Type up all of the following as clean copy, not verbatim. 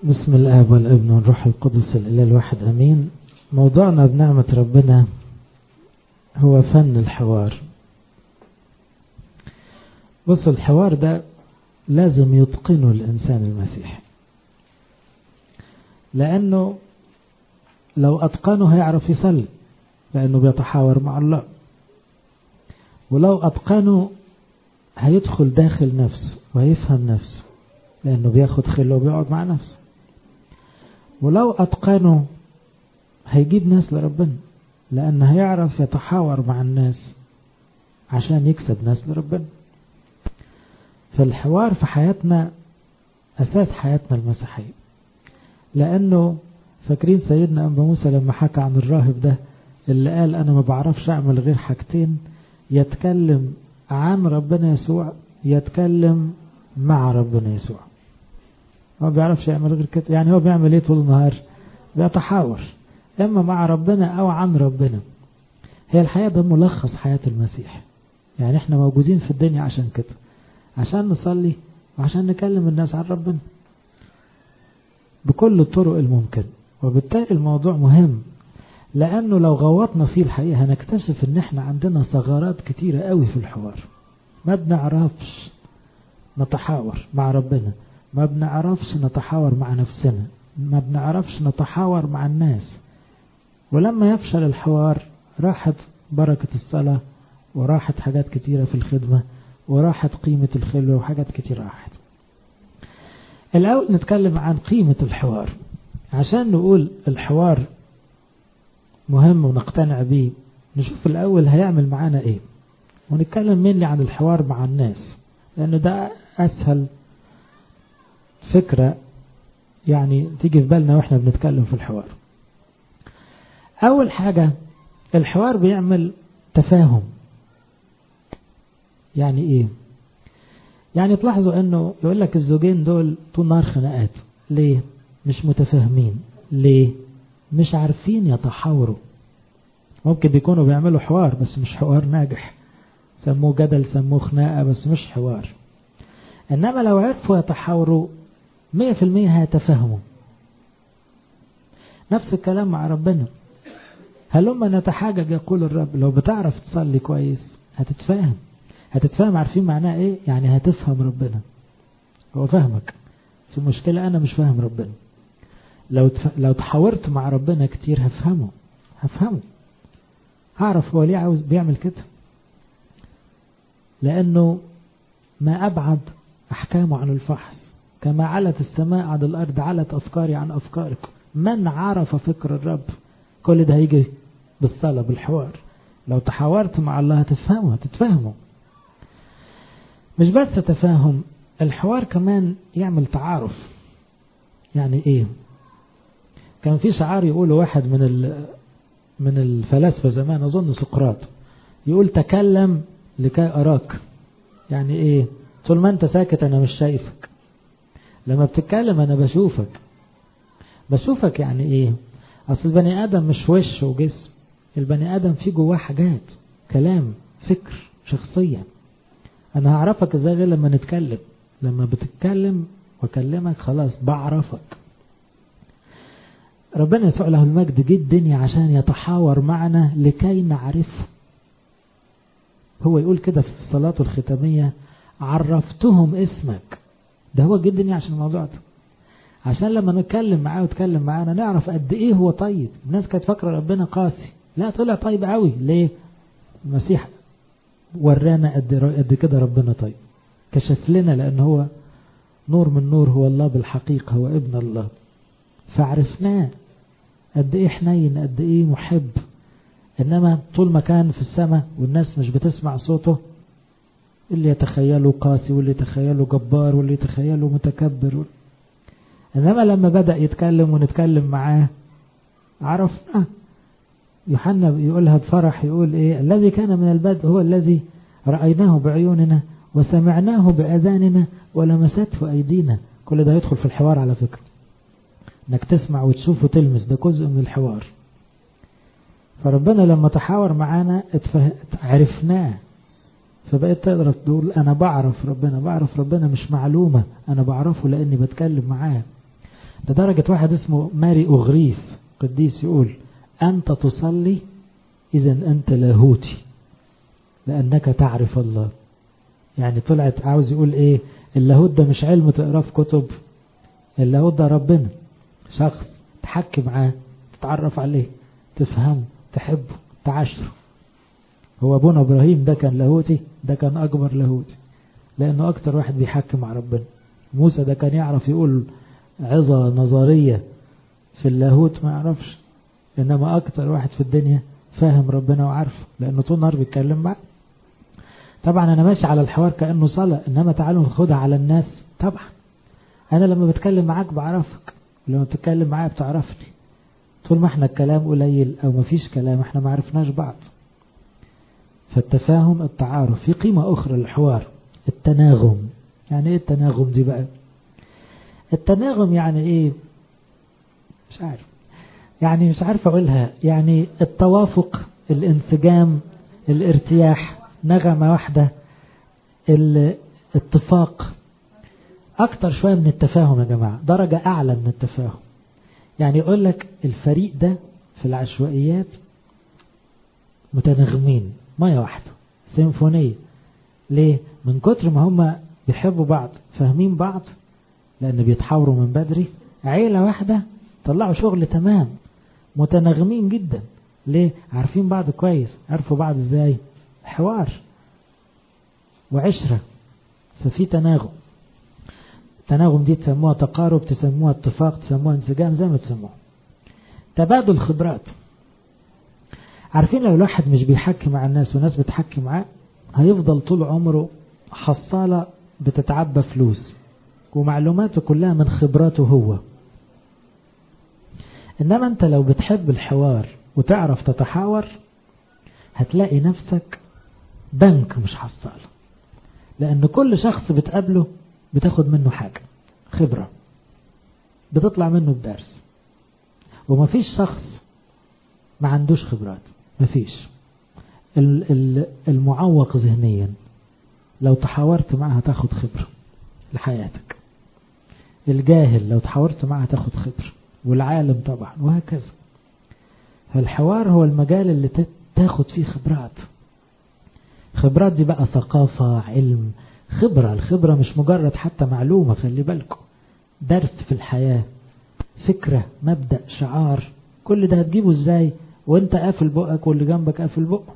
بسم الآب والابن والروح القدس الإله الواحد أمين. موضوعنا بنعمة ربنا هو فن الحوار. بص، الحوار ده لازم يتقنه الإنسان المسيحي، لأنه لو أتقنه هيعرف يصلي، لأنه بيتحاور مع الله. ولو أتقنه هيدخل داخل نفسه وهيفهم نفسه، لأنه بياخد خله وبيقعد مع نفسه. ولو أتقنه هيجيب ناس لربنا، لأن هيعرف يتحاور مع الناس عشان يكسب ناس لربنا. فالحوار في حياتنا أساس حياتنا المسيحية، لأنه فاكرين سيدنا أنبا موسى لما حكى عن الراهب ده اللي قال أنا ما بعرفش أعمل غير حاجتين: يتكلم عن ربنا يسوع، يتكلم مع ربنا يسوع. هو بيعرفش يعمل غير كده. يعني هو بيعمل ايه طول النهار؟ بيتحاور اما مع ربنا او عن ربنا. هي الحياة ده ملخص حياة المسيح. يعني احنا موجودين في الدنيا عشان كده، عشان نصلي وعشان نكلم الناس عن ربنا بكل الطرق الممكن. وبالتالي الموضوع مهم، لانه لو غوطنا فيه الحقيقة هنكتشف ان احنا عندنا ثغرات كتيرة قوي في الحوار. ما بنعرفش نتحاور مع ربنا، ما بنعرفش نتحاور مع نفسنا، ما بنعرفش نتحاور مع الناس. ولما يفشل الحوار راحت بركة الصلاة، وراحت حاجات كتيرة في الخدمة، وراحت قيمة الخلوة، وحاجات كتيرة راحت. الأول نتكلم عن قيمة الحوار عشان نقول الحوار مهم ونقتنع بيه. نشوف الأول هيعمل معانا ايه، ونتكلم مني عن الحوار مع الناس، لأنه ده أسهل فكرة يعني تيجي في بالنا واحنا بنتكلم في الحوار. أول حاجة، الحوار بيعمل تفاهم. يعني ايه؟ يعني تلاحظوا انه يقول لك الزوجين دول طول نهار خناقات. ليه؟ مش متفاهمين. ليه؟ مش عارفين يتحاوروا. ممكن بيكونوا بيعملوا حوار بس مش حوار ناجح، سموه جدل، سموه خناقة، بس مش حوار. انما لو عرفوا يتحاوروا 100% هيتفاهموا. نفس الكلام مع ربنا. هلما نتحاجج يقول الرب. لو بتعرف تصلي كويس هتتفاهم. عارفين معناه ايه؟ يعني هتفهم ربنا، هو فهمك. في مشكلة انا مش فاهم ربنا، لو تحاورت مع ربنا كتير هفهمه، هعرف هو ليه عاوز بيعمل كده، لانه ما ابعد احكامه عن الفحص. كما علت السماء عن الارض علت افكاري عن افكاركم. من عرف فكر الرب. كل ده هيجي بالصلاة بالحوار. لو تحاورت مع الله هتتفهمه. مش بس تفاهم، الحوار كمان يعمل تعارف. يعني ايه؟ كان في شعار يقوله واحد من الفلاسفة زمان، اظن سقراط، يقول تكلم لكي اراك. يعني ايه؟ طول ما انت ساكت انا مش شايفك، لما بتتكلم انا بشوفك. يعني ايه؟ اصل البني ادم مش وش وجسم، البني ادم فيه جواه حاجات، كلام، فكر، شخصية. انا هعرفك ازاي غير لما نتكلم. لما بتتكلم واكلمك خلاص بعرفك. ربنا يسوع له المجد جه الدنيا عشان يتحاور معنا لكي نعرفه. هو يقول كده في الصلاة الختامية: عرفتهم اسمك. ده هو جه الدنيا عشان الموضوع ده، عشان لما نتكلم معاه وتكلم معانا نعرف قد ايه هو طيب. الناس كانت فاكره ربنا قاسي، لا، طلع طيب قوي. ليه؟ المسيح ورانا قد كده ربنا طيب، كشف لنا، لان هو نور من نور، هو الله بالحقيقة، هو ابن الله. فعرفناه قد ايه حنين، قد ايه محب. انما طول ما كان في السماء والناس مش بتسمع صوته، اللي يتخيله قاسي، واللي يتخيله جبار، واللي يتخيله متكبر. انما لما بدأ يتكلم ونتكلم معاه عرفنا. يوحنا يقولها بفرح، يقول ايه؟ الذي كان من البدء هو الذي رأيناه بعيوننا وسمعناه بأذاننا ولمسته أيدينا. كل ده يدخل في الحوار على فكرة، انك تسمع وتشوف وتلمس، ده جزء من الحوار. فربنا لما تحاور معانا عرفناه، فبقيت تقدر تقول انا بعرف ربنا مش معلومة، انا بعرفه لاني بتكلم معاه. لدرجة واحد اسمه ماري أغريس قديس يقول أنت تصلي إذا أنت لاهوتي لأنك تعرف الله. يعني طلعت عاوز يقول إيه؟ اللاهوت ده مش علم تقراه في كتب، اللاهوت ده ربنا، شخص تحكي معاه، تتعرف عليه، تفهمه، تحبه، تعاشره. هو أبونا إبراهيم ده كان لاهوتي، ده كان أكبر لاهوتي لأنه أكتر واحد بيحكي مع ربنا. موسى ده كان يعرف يقول عظة نظرية في اللاهوت ما يعرفش، إنما أكتر واحد في الدنيا فاهم ربنا وعارفه لأنه طول النهار بيتكلم معه. طبعا أنا ماشي على الحوار كأنه صلاة، إنما تعالوا ناخدها على الناس. طبعا أنا لما بتكلم معاك بعرفك، ولما بتتكلم معايا بتعرفني. طول ما احنا الكلام قليل أو مفيش كلام احنا ما عرفناش بعض. فالتفاهم التعارف. في قيمة أخرى للحوار، التناغم. يعني إيه التناغم دي بقى؟ التناغم يعني إيه؟ مش عارف، يعني مش عارف أقولها. يعني التوافق، الانسجام، الارتياح، نغمة واحدة، الاتفاق. أكتر شوية من التفاهم يا جماعة، درجة أعلى من التفاهم. يعني يقول لك الفريق ده في العشوائيات متناغمين، مية واحدة، سيمفونية. ليه؟ من كتر ما هم بيحبوا بعض، فاهمين بعض، لأن بيتحاوروا من بدري. عيلة واحدة طلعوا شغل تمام، متناغمين جدا. ليه؟ عارفين بعض كويس. عرفوا بعض ازاي؟ حوار وعشرة، ففي تناغم. التناغم دي تسموها تقارب، تسموها اتفاق، تسموها انسجام، زي ما تسموها. تبادل خبرات. عارفين لو الواحد مش بيحكي مع الناس وناس بتحكي معاه، هيفضل طول عمره حصالة بتتعبى فلوس، ومعلوماته كلها من خبراته هو. إنما أنت لو بتحب الحوار وتعرف تتحاور، هتلاقي نفسك بنك مش حصالة، لأن كل شخص بتقابله بتاخد منه حاجة، خبرة بتطلع منه بدرس. ومفيش شخص ما عندوش خبرات، مفيش. المعوق ذهنيا لو تحاورت معه هتاخد خبرة لحياتك. الجاهل لو تحاورت معه هتاخد خبرة، والعالم طبعا، وهكذا. فالحوار هو المجال اللي تاخد فيه خبرات. خبرات دي بقى ثقافة، علم، خبرة. الخبرة مش مجرد حتى معلومة، خلي بالكم، درس في الحياة، فكرة، مبدأ، شعار. كل ده هتجيبه ازاي وانت قافل بقك واللي جنبك قافل بقه؟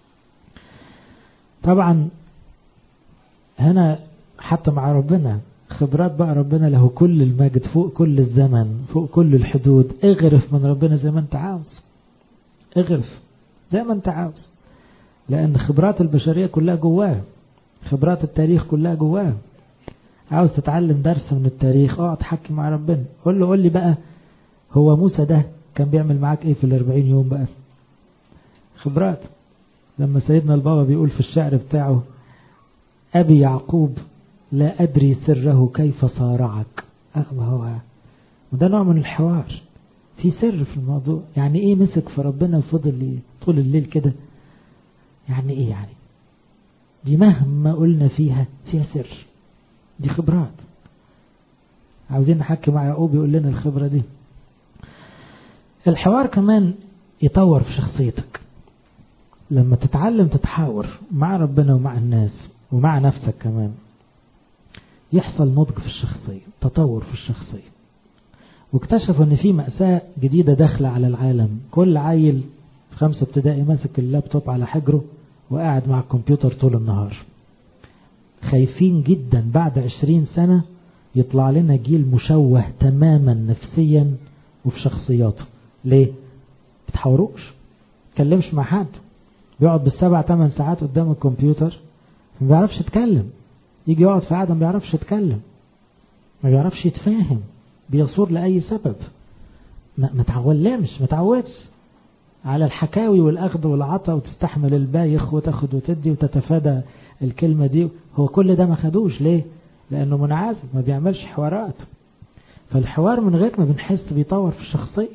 طبعا هنا حتى مع ربنا خبرات بقى. ربنا له كل المجد، فوق كل الزمن، فوق كل الحدود. اغرف من ربنا زي ما انت عاوز، اغرف زي ما انت عاوز، لأن خبرات البشرية كلها جواه، خبرات التاريخ كلها جواه. عاوز تتعلم درس من التاريخ، اقعد تحكي مع ربنا. قول لي بقى، هو موسى ده كان بيعمل معاك ايه في 40 يوم بقى؟ خبرات. لما سيدنا البابا بيقول في الشعر بتاعه أبي يعقوب لا أدري سره كيف صارعك. وده نوع من الحوار، في سر في الموضوع. يعني ايه مسك في ربنا وفضل طول الليل كده؟ يعني ايه؟ يعني دي مهما قلنا فيها سر، دي خبرات. عاوزين نحكي مع يعقوب يقول لنا الخبرة دي. الحوار كمان يطور في شخصيتك. لما تتعلم تتحاور مع ربنا ومع الناس ومع نفسك كمان، يحصل نضج في الشخصية، تطور في الشخصية. واكتشفوا ان في مأساة جديدة داخلة على العالم. كل عيل في 5 ابتدائي ماسك اللابتوب على حجره وقاعد مع الكمبيوتر طول النهار. خايفين جدا بعد 20 سنة يطلع لنا جيل مشوه تماما نفسيا وفي شخصياته. ليه؟ بتحاوروش، تكلمش مع حد، بيقعد بال7-8 ساعات قدام الكمبيوتر، ما بيعرفش يتكلم. يجي يقعد في قعدة ما بيعرفش يتكلم، ما بيعرفش يتفاهم، بيصور لأي سبب. ما تعودش على الحكاوي والأخذ والعطاء، وتستحمل البايخ وتاخد وتدي وتتفادى الكلمة دي. هو كل ده ما خدوش. ليه؟ لأنه منعزل، ما بيعملش حوارات. فالحوار من غير ما بنحس بيطور في الشخصية،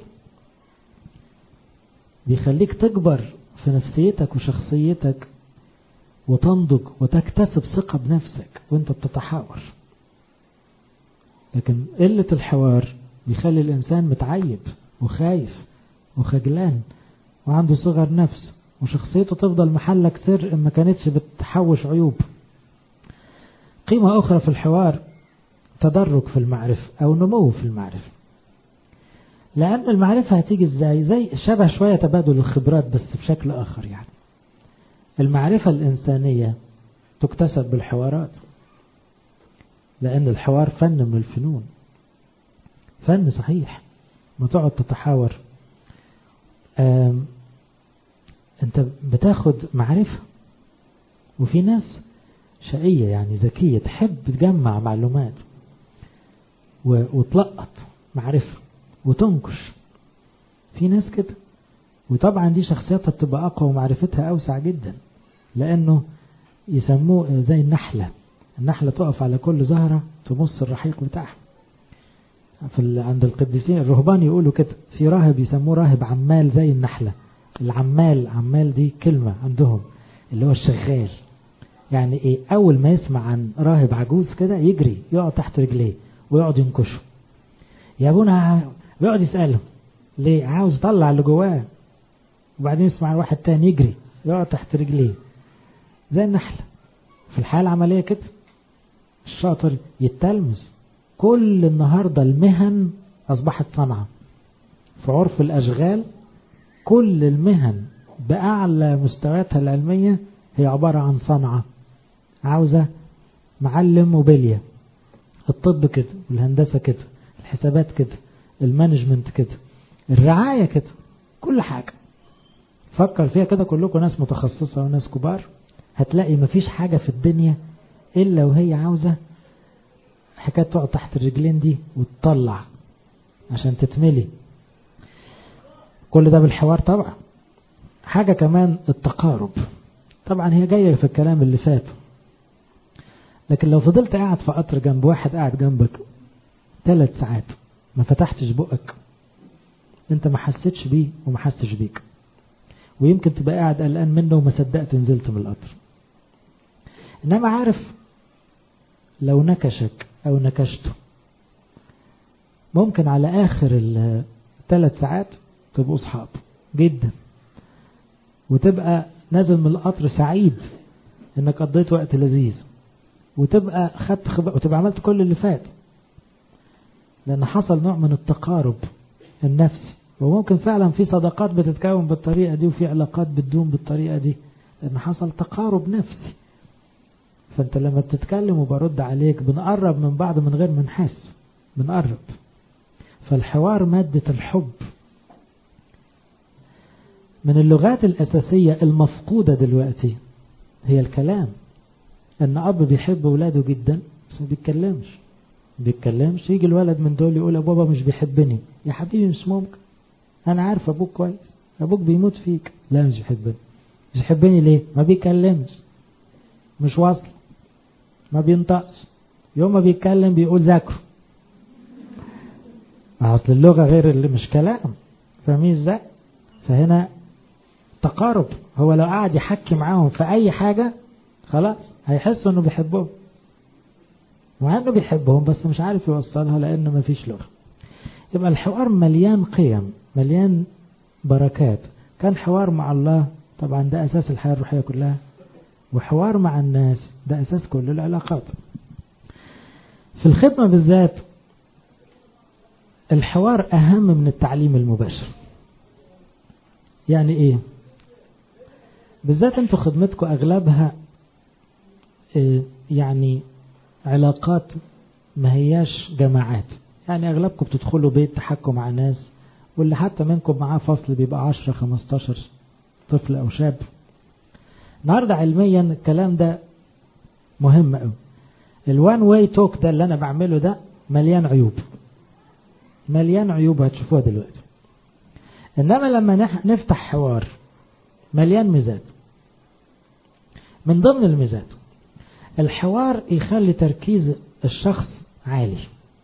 بيخليك تكبر في نفسيتك وشخصيتك، وتنضج وتكتسب ثقة بنفسك وانت بتتحاور. لكن قلة الحوار بيخلي الإنسان متعيب وخايف وخجلان وعنده صغر نفس، وشخصيته تفضل محلك سر إن ما كانتش بتحوش عيوب. قيمة أخرى في الحوار تدرج في المعرفة أو نمو في المعرفة، لأن المعرفة هتيجي إزاي؟ زي شبه شوية تبادل الخبرات بس بشكل آخر. يعني المعرفة الإنسانية تكتسب بالحوارات، لأن الحوار فن من الفنون، فن صحيح. ما تقعد تتحاور أنت بتاخد معرفة. وفي ناس شقية يعني ذكية تحب تجمع معلومات وتلقط معرفة وتنكش. في ناس كده، وطبعا دي شخصيتها بتبقى أقوى ومعرفتها أوسع جدا، لأنه يسموه زي النحلة. النحلة تقف على كل زهرة تمص الرحيق بتاعها. عند القديسين الرهبان يقولوا كده، في راهب يسموه راهب عمال زي النحلة. العمال، عمال دي كلمة عندهم اللي هو الشغال. يعني ايه؟ اول ما يسمع عن راهب عجوز كده يجري يقعد تحت رجليه ويقعد ينكشه. يا ابونا بيقعد يسأله ليه؟ عاوز يطلع اللي جواه. وبعدين يسمع عن واحد تاني يجري يقعد تحت رجليه زي النحلة. في الحالة العملية كده الشاطر يتلمس. كل النهاردة المهن أصبحت صنعة في عرف الأشغال. كل المهن بأعلى مستوياتها العلمية هي عبارة عن صنعة عاوزة معلم وبلية. الطب كده، الهندسة كده، الحسابات كده، المانجمنت كده، الرعاية كده، كل حاجة فكر فيها كده. كلكم ناس متخصصة وناس كبار، هتلاقي مفيش حاجة في الدنيا إلا وهي عاوزة حكاية تقعد تحت الرجلين دي وتطلع عشان تتملي. كل ده بالحوار طبعا. حاجة كمان التقارب، طبعا هي جاية في الكلام اللي فات. لكن لو فضلت قاعد في قطر جنب واحد قاعد جنبك 3 ساعات ما فتحتش بقك، انت ما حسيتش بيه وما حسش بيك، ويمكن تبقى قاعد قلقان منه وما صدقت نزلت من القطر. انما عارف لو نكشك او نكشته ممكن على اخر 3 ساعات تبقوا اصحاب جدا، وتبقى نازل من القطر سعيد انك قضيت وقت لذيذ، وتبقى خدت خبرة وتبقى عملت كل اللي فات، لان حصل نوع من التقارب النفسي. وممكن فعلا في صداقات بتتكون بالطريقة دي وفي علاقات بتدوم بالطريقة دي، لان حصل تقارب نفسي. فانت لما بتتكلم وبرد عليك بنقرب من بعض من غير ما نحس، بنقرب. فالحوار مادة الحب من اللغات الأساسية المفقودة دلوقتي هي الكلام. ان اب بيحب ولاده جدا بس ما بيتكلمش. يجي الولد من دول يقول بابا مش بيحبني. يا حبيبي مش ممكن، انا عارف ابوك كويس، ابوك بيموت فيك. لا مش بيحبني. مش بيحبني ليه؟ ما بيتكلمش، مش واصل، ما بينطقش. يوم ما بيتكلم بيقول ذاكروا. اصل اللغة غير اللي مش كلام، فاهمين ازاي؟ فهنا تقارب. هو لو قاعد يحكي معاهم في اي حاجة خلاص هيحسوا انه بيحبهم، مع انه بيحبهم بس مش عارف يوصلها لانه ما فيش لغة. يبقى الحوار مليان قيم، مليان بركات. كان حوار مع الله طبعا ده اساس الحياة الروحية كلها، وحوار مع الناس ده اساس كل العلاقات. في الخدمة بالذات الحوار اهم من التعليم المباشر. يعني ايه؟ بالذات انتوا خدمتكم اغلبها يعني علاقات ما هياش جماعات. يعني اغلبكم بتدخلوا بيت تحكوا مع ناس، واللي حتى منكم معاه فصل بيبقى 10-15 طفل او شاب. النهارده علميا الكلام ده مهم قوي. الوان واي توك ده اللي انا بعمله ده مليان عيوب، مليان عيوب هتشوفوها دلوقتي. انما لما نفتح حوار مليان ميزات. من ضمن الميزات الحوار يخلي تركيز الشخص عالي،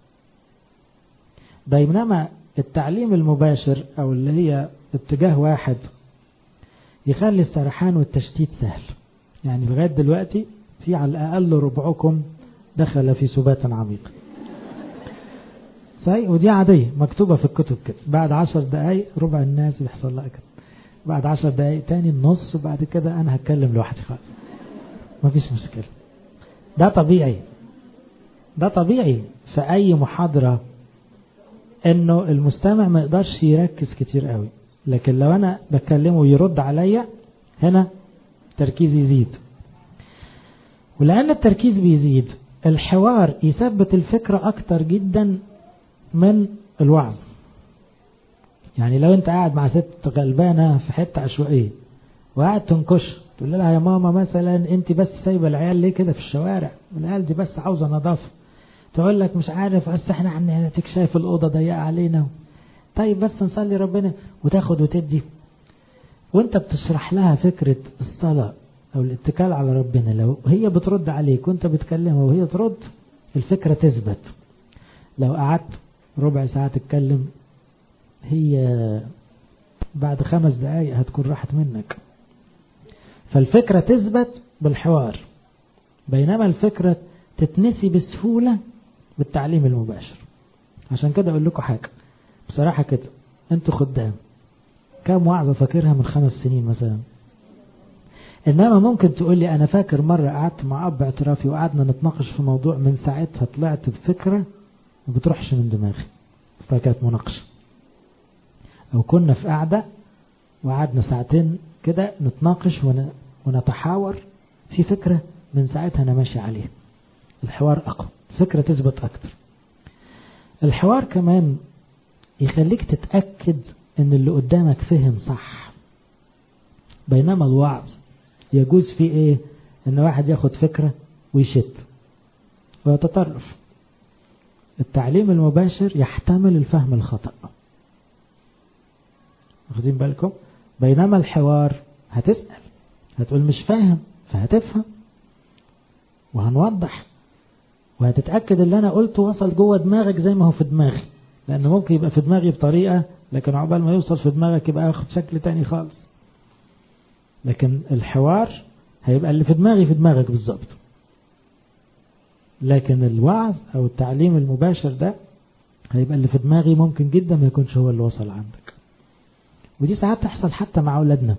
بينما التعليم المباشر او اللي هي اتجاه واحد يخلي السرحان والتشتيت سهل. يعني لغاية دلوقتي في على الأقل ربعكم دخل في سبات عميق. ودي عادية مكتوبة في الكتب كده، بعد 10 دقايق ربع الناس بيحصل لها كده، بعد 10 دقايق تاني النص، وبعد كده أنا هتكلم لوحدي خالص، مفيش مشكلة. ده طبيعي، ده طبيعي في أي محاضرة، إنه المستمع ما يقدرش يركز كتير قوي، لكن لو أنا بكلمه ويرد عليا هنا تركيز يزيد. ولأن التركيز بيزيد الحوار يثبت الفكرة أكتر جدا من الوعظ. يعني لو أنت قاعد مع ست غلبانة في حتة عشوائية وقاعد تنكش تقول لها يا ماما مثلا أنت بس سايبة العيال ليه كده في الشوارع، العيال دي بس عاوزة نظافة، تقول لك مش عارف بس احنا عندنا شايف الأوضة ضيقة علينا، طيب بس نصلي ربنا، وتاخد وتدي. وانت بتشرح لها فكرة الصلاة او الاتكال على ربنا، لو هي بترد عليك وانت بتكلمها وهي ترد الفكرة تثبت. لو قعدت ربع ساعة تتكلم هي بعد 5 دقايق هتكون راحت منك. فالفكرة تثبت بالحوار، بينما الفكرة تتنسي بسهولة بالتعليم المباشر. عشان كده اقول لكم حاجة بصراحة كده، انتوا خدام كام وعظة فاكرها من 5 سنين مثلا؟ انما ممكن تقول لي انا فاكر مرة قعدت مع اب اعترافي وقعدنا نتناقش في موضوع، من ساعتها طلعت بفكرة ما بتروحش من دماغي، فكانت مناقشة. او كنا في قعدة وقعدنا ساعتين كده نتناقش ونتحاور في فكرة، من ساعتها انا ماشي عليه. الحوار اقوى، الفكرة تثبت اكتر. الحوار كمان يخليك تتأكد ان اللي قدامك فهم صح، بينما الوعظ يجوز فيه ايه؟ ان واحد ياخد فكرة ويشت ويتطرف. التعليم المباشر يحتمل الفهم الخطأ، واخدين بالكم؟ بينما الحوار هتسأل، هتقول مش فاهم، فهتفهم وهنوضح، وهتتأكد اللي انا قلته وصل جوه دماغك زي ما هو في دماغي، لانه ممكن يبقى في دماغي بطريقة لكن عقبال ما يوصل في دماغك يبقى ياخد شكل تاني خالص. لكن الحوار هيبقى اللي في دماغي في دماغك بالظبط. لكن الوعظ او التعليم المباشر ده هيبقى اللي في دماغي ممكن جدا ما يكونش هو اللي وصل عندك. ودي ساعات تحصل حتى مع اولادنا،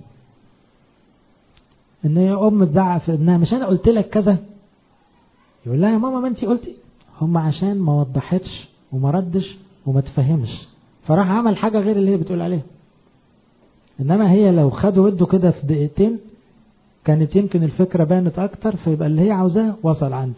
ان يا ام تزعق في ابنها مش انا قلت لك كذا، يقول لها يا ماما ما انتي قلتي، هم عشان ما وضحتش وما ردش وما تفهمش فراح عمل حاجة غير اللي هي بتقول عليها. انما هي لو خدوا وده كده في دقيقتين كانت يمكن الفكرة بانت اكتر، فيبقى اللي هي عاوزاه وصل عنده.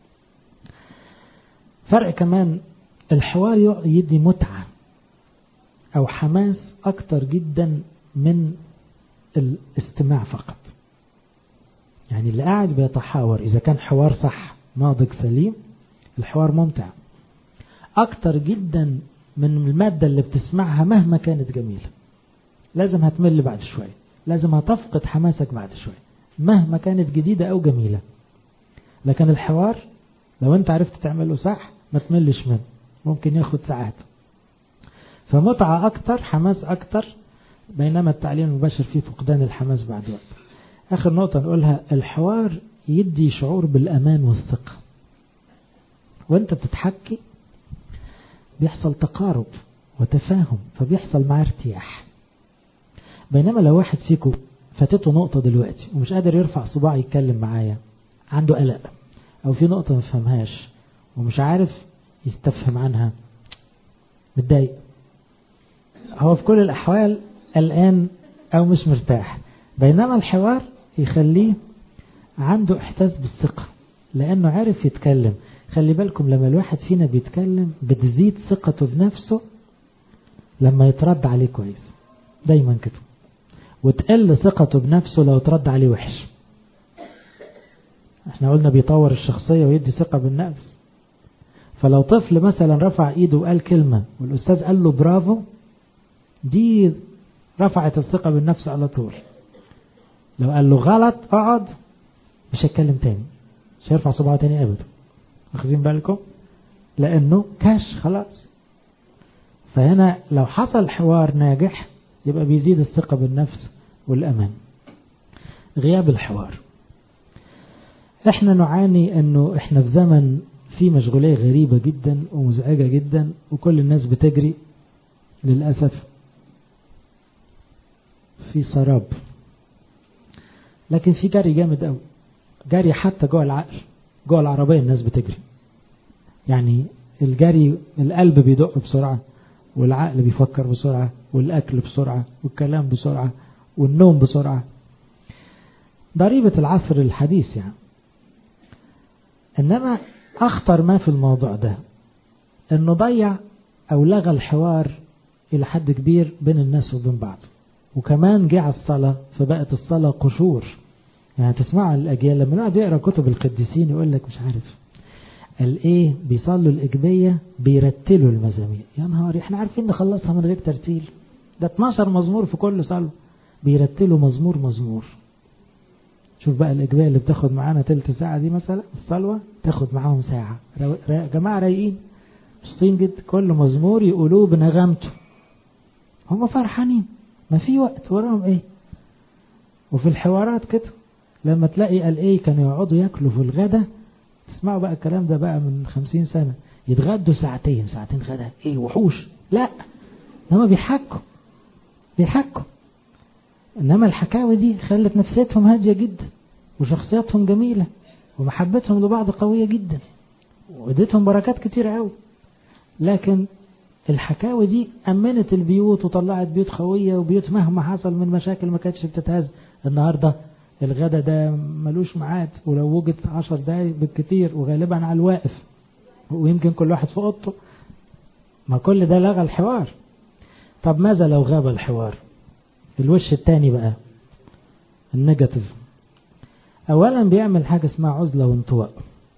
فرق كمان الحوار يدي متعة او حماس اكتر جدا من الاستماع فقط. يعني اللي قاعد بيتحاور اذا كان حوار صح ناضج سليم الحوار ممتع اكتر جدا من المادة اللي بتسمعها مهما كانت جميلة. لازم هتمل بعد شوية، لازم هتفقد حماسك بعد شوية مهما كانت جديدة او جميلة. لكن الحوار لو انت عرفت تعمله صح ما تملش منه، ممكن ياخد ساعات، فمتعة اكتر، حماس اكتر. بينما التعليم المباشر فيه فقدان الحماس بعد وقت. اخر نقطة نقولها، الحوار يدي شعور بالامان والثقة. وانت بتتحكي بيحصل تقارب وتفاهم، فبيحصل معاه ارتياح. بينما لو واحد فيكم فاتته نقطة دلوقتي ومش قادر يرفع صباع يتكلم معايا، عنده قلق او في نقطة ما فهمهاش ومش عارف يستفهم عنها، متضايق، هو في كل الاحوال قلقان او مش مرتاح. بينما الحوار يخليه عنده احساس بالثقة لانه عارف يتكلم. خلي بالكم لما الواحد فينا بيتكلم بتزيد ثقته بنفسه لما يترد عليه كويس، دايما كده، وتقل ثقته بنفسه لو ترد عليه وحش. احنا قلنا بيطور الشخصية ويدي ثقة بالنفس. فلو طفل مثلا رفع ايده وقال كلمة والاستاذ قال له برافو، دي رفعت الثقة بالنفس على طول. لو قال له غلط اقعد، مش هيتكلم تاني، مش هيرفع صباعه تاني ابدا. واخدين بالكم؟ لانه كاش خلاص. فهنا لو حصل حوار ناجح يبقى بيزيد الثقة بالنفس والامان. غياب الحوار، احنا نعاني انه احنا في زمن في مشغولية غريبة جدا ومزعجة جدا، وكل الناس بتجري للأسف في سراب. لكن في جري جامد قوي، جري حتى جوه العقل، جوه العربية الناس بتجري. يعني الجري القلب بيدق بسرعة، والعقل بيفكر بسرعة، والأكل بسرعة، والكلام بسرعة، والنوم بسرعة. ضريبة العصر الحديث يعني. إنما أخطر ما في الموضوع ده إنه ضيع أو لغى الحوار إلى حد كبير بين الناس وبين بعض. وكمان جه على الصلاة، فبقت الصلاة قشور. يعني تسمعوا الأجيال لما نقعد يقرأ كتب القديسين يقول لك مش عارف الايه بيصلوا الإجبية بيرتلوا المزامير. يا نهار، احنا عارفين نخلصها من غير ترتيل، ده 12 مزمور في كل صلاة، بيرتلوا مزمور مزمور. شوف بقى الإجبية اللي بتاخد معانا تلت ساعة دي مثلا، الصلوة تاخد معاهم ساعة. جماعة رايقين مبسوطين جدا، كل مزمور يقولوه بنغمته، هم فرحانين، ما في وقت وراهم ايه. وفي الحوارات كده لما تلاقي قال ايه كانوا يقعدوا ياكلوا في الغدا، تسمعوا بقى الكلام ده بقى من 50 سنة، يتغدوا ساعتين غدا، ايه وحوش، لا انما بيحكوا. انما الحكاوي دي خلت نفسيتهم هادية جدا، وشخصياتهم جميلة، ومحبتهم لبعض قوية جدا، وادتهم بركات كتير قوي. لكن الحكاوي دي أمنت البيوت وطلعت بيوت قوية، وبيوت مهما حصل من مشاكل ما كانتش بتتهز. النهاردة الغدا ده ملوش ميعاد، ولو وجد 10 دقايق بالكتير، وغالبا على الواقف، ويمكن كل واحد في اوضته. ما كل ده لغى الحوار. طب ماذا لو غاب الحوار؟ الوش التاني بقى النيجاتيف. اولا بيعمل حاجة اسمها عزلة وانطواء.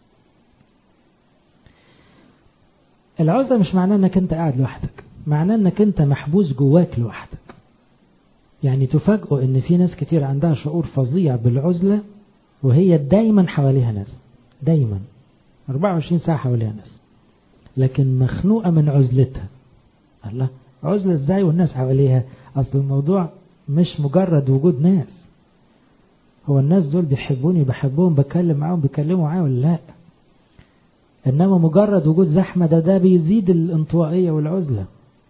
العزلة مش معناه انك انت قاعد لوحدك، معناه انك انت محبوس جواك لوحدك. يعني تفاجئوا ان في ناس كتير عندها شعور فظيع بالعزلة، وهي دايما حواليها ناس، دايما 24 ساعة حواليها ناس، لكن مخنوقة من عزلتها. الله، عزلة ازاي والناس حواليها؟ اصل الموضوع مش مجرد وجود ناس، هو الناس دول بيحبوني، بحبهم، بكلم معاهم، بيكلموا معايا ولا لا؟ انما مجرد وجود زحمة ده بيزيد الانطوائية والعزلة،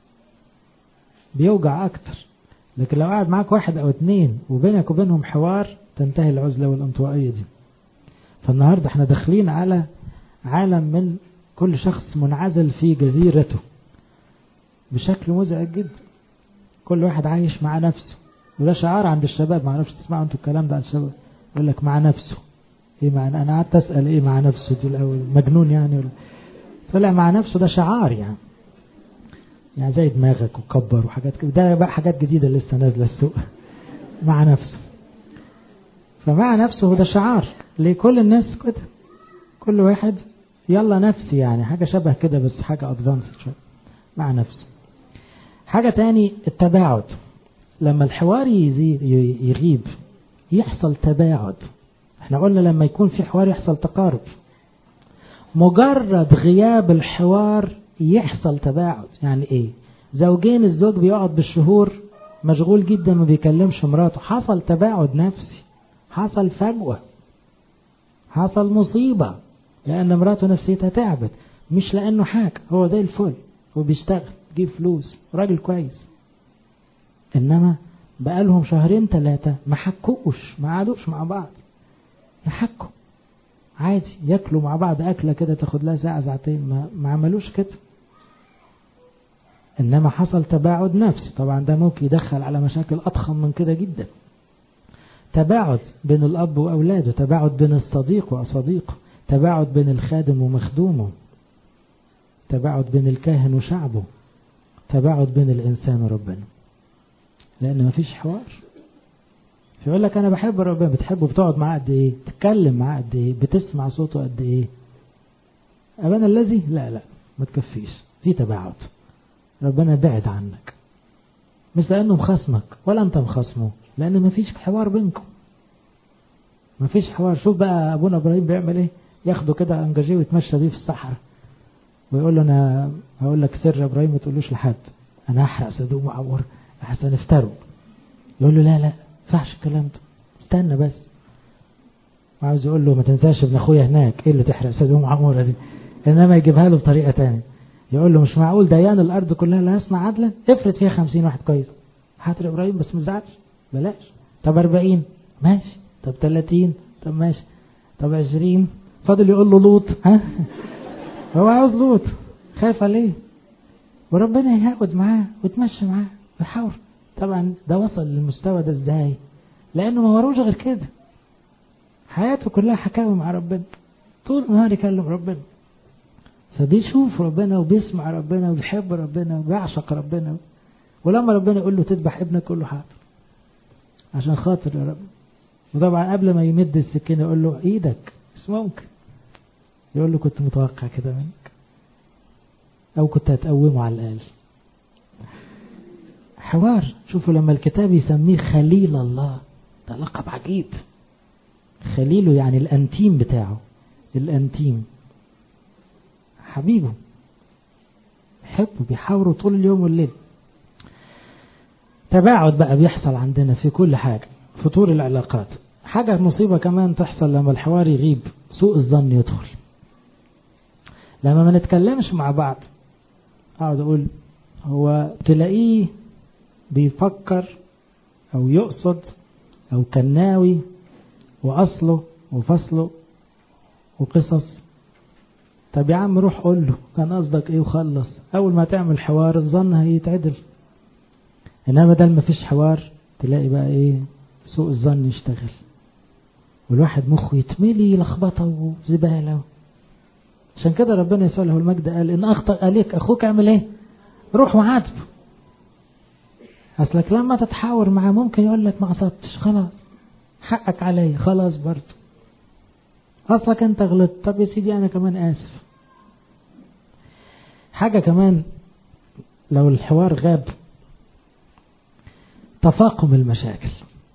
بيوجع اكتر. لكن لو قاعد معاك 1 أو 2 وبينك وبينهم حوار، تنتهي العزلة والانطوائية دي. فالنهاردة احنا داخلين على عالم من كل شخص منعزل في جزيرته بشكل مزعج جدا. كل واحد عايش مع نفسه، وده شعار عند الشباب. ما اعرفش تسمعوا انتوا الكلام ده عند الشباب، يقول لك مع نفسه. ايه معنى؟ انا قعدت اسال ايه مع نفسه دي الاول، مجنون يعني؟ طلع مع نفسه ده شعار يعني زي دماغك وكبر وحاجات كده. ده بقى حاجات جديدة لسه نازلة السوق. مع نفسه. فمع نفسه ده شعار لكل الناس كده، كل واحد يلا نفسي، يعني حاجة شبه كده بس حاجة ادفانسد شوية. مع نفسه. حاجة تاني التباعد. لما الحوار يغيب يحصل تباعد. احنا قلنا لما يكون في حوار يحصل تقارب، مجرد غياب الحوار يحصل تباعد. يعني ايه؟ زوجين، الزوج بيقعد بالشهور مشغول جدا ما بيكلمش مراته، حصل تباعد نفسي، حصل فجوة، حصل مصيبة، لأن مراته نفسيتها تعبت، مش لأنه حاجة، هو زي الفل، هو بيشتغل يجيب فلوس، راجل كويس، إنما بقالهم 2-3 ما حكوش، ما قعدوش مع بعض يحكوا عادي، ياكلوا مع بعض أكلة كده تاخد لها ساعة ساعتين، ما عملوش كده. إنما حصل تباعد نفسي. طبعا ده ممكن يدخل على مشاكل أضخم من كده جدا. تباعد بين الأب وأولاده، تباعد بين الصديق وصديقه، تباعد بين الخادم ومخدومه، تباعد بين الكاهن وشعبه، تباعد بين الإنسان وربنا، لأن ما فيش حوار. يقول لك أنا بحب ربنا، بتحبه، بتقعد معاه قد إيه؟ تتكلم معاه قد إيه؟ بتسمع صوته قد إيه؟ أبانا الذي لا ما تكفيش، في تباعد. ربنا بعد عنك، مش لأنه مخصمك ولا أنت مخصمه، لأن ما فيش حوار بينكم، ما فيش حوار. شوف بقى أبونا إبراهيم بيعمل إيه؟ ياخده كده أنجاجيه ويتمشى بيه في الصحراء، ويقول له أنا هقول لك سر يا إبراهيم ما تقولوش لحد، أنا هحرق سدوم وعمور أحسن افتروا. يقول له لا فحش الكلام ده، استنى بس. وعاوز يقول له ما تنساش ابن أخويا هناك، إيه اللي تحرق سدوم وعمور دي؟ إنما يجيبها له بطريقة تانية، يقول له مش معقول ديان الأرض كلها لا يصنع عدلا، افرض فيها 50 واحد كويس، حاضر إبراهيم بس مزعلش بلاش. طب 40 ماشي، طب 30 طب ماشي، طب 20 فاضل يقول له لوط. ها هو عاوز لوط، خايف عليه، وربنا يهاود معاه وتمشي معاه بحاول. طبعا ده وصل للمستوى ده ازاي؟ لأنه ما وروش غير كده، حياته كلها حكاوي مع ربنا، طول النهار يكلم ربنا، فبيشوف ربنا وبيسمع ربنا وبيحب ربنا وبيعشق ربنا. ولما ربنا يقول له تذبح ابنك يقول له حاضر عشان خاطر يا رب. وطبعا قبل ما يمد السكينة يقول له ايدك، مش ممكن. يقول له كنت متوقع كده منك، او كنت هتقومه على الأقل. حوار. شوفوا لما الكتاب يسميه خليل الله، ده لقب عجيب. خليله يعني الانتيم بتاعه، الانتيم حبيبه، حبه، بيحاوره طول اليوم والليل. تباعد بقى بيحصل عندنا في كل حاجة، فطور العلاقات. حاجة مصيبة كمان تحصل لما الحوار يغيب، سوء الظن يدخل. لما ما نتكلمش مع بعض، اقعد اقول هو تلاقيه بيفكر او يقصد او كناوي واصله وفصله وقصص. طب يا عم روح قول له كان قصدك ايه وخلص. اول ما تعمل حوار الظن هيتعدل. انما بدل ما فيش حوار تلاقي بقى ايه؟ سوء الظن يشتغل، والواحد مخه يتملي لخبطه وزباله. عشان كده ربنا يسوع له المجد قال ان اخطأ عليك اخوك اعمل ايه؟ روح وعاتبه. اصلك لما تتحاور معاه ممكن يقول لك ما قصدتش، خلاص حقك علي، خلاص برضه اصلك انت غلطت، طب يا سيدي انا كمان اسف. حاجة كمان لو الحوار غاب، تفاقم المشاكل.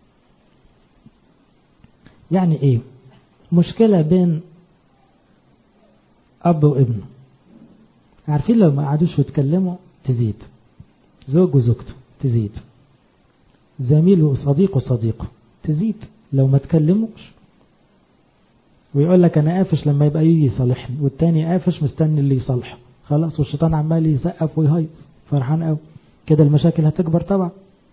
يعني ايه؟ مشكلة بين اب وابنه، عارفين لو ما قعدوش واتكلموا تزيد، زوج وزوجته تزيد، زميل وصديق وصديقه تزيد لو ما تكلموش. ويقول لك انا قافش لما يبقى يجي يصالحني، والتاني قافش مستني اللي يصالحه، خلاص والشيطان عمال يسقف ويهيص فرحان قوي كده، المشاكل هتكبر طبعا.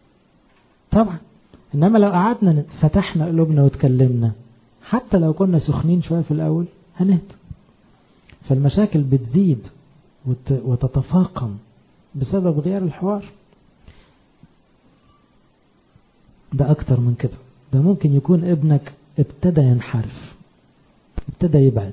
انما لو قعدنا فتحنا قلوبنا واتكلمنا، حتى لو كنا سخنين شوية في الاول هنهدى. فالمشاكل بتزيد وتتفاقم بسبب غير الحوار. ده اكتر من كده، ده ممكن يكون ابنك ابتدى ينحرف، ابتدى يبعد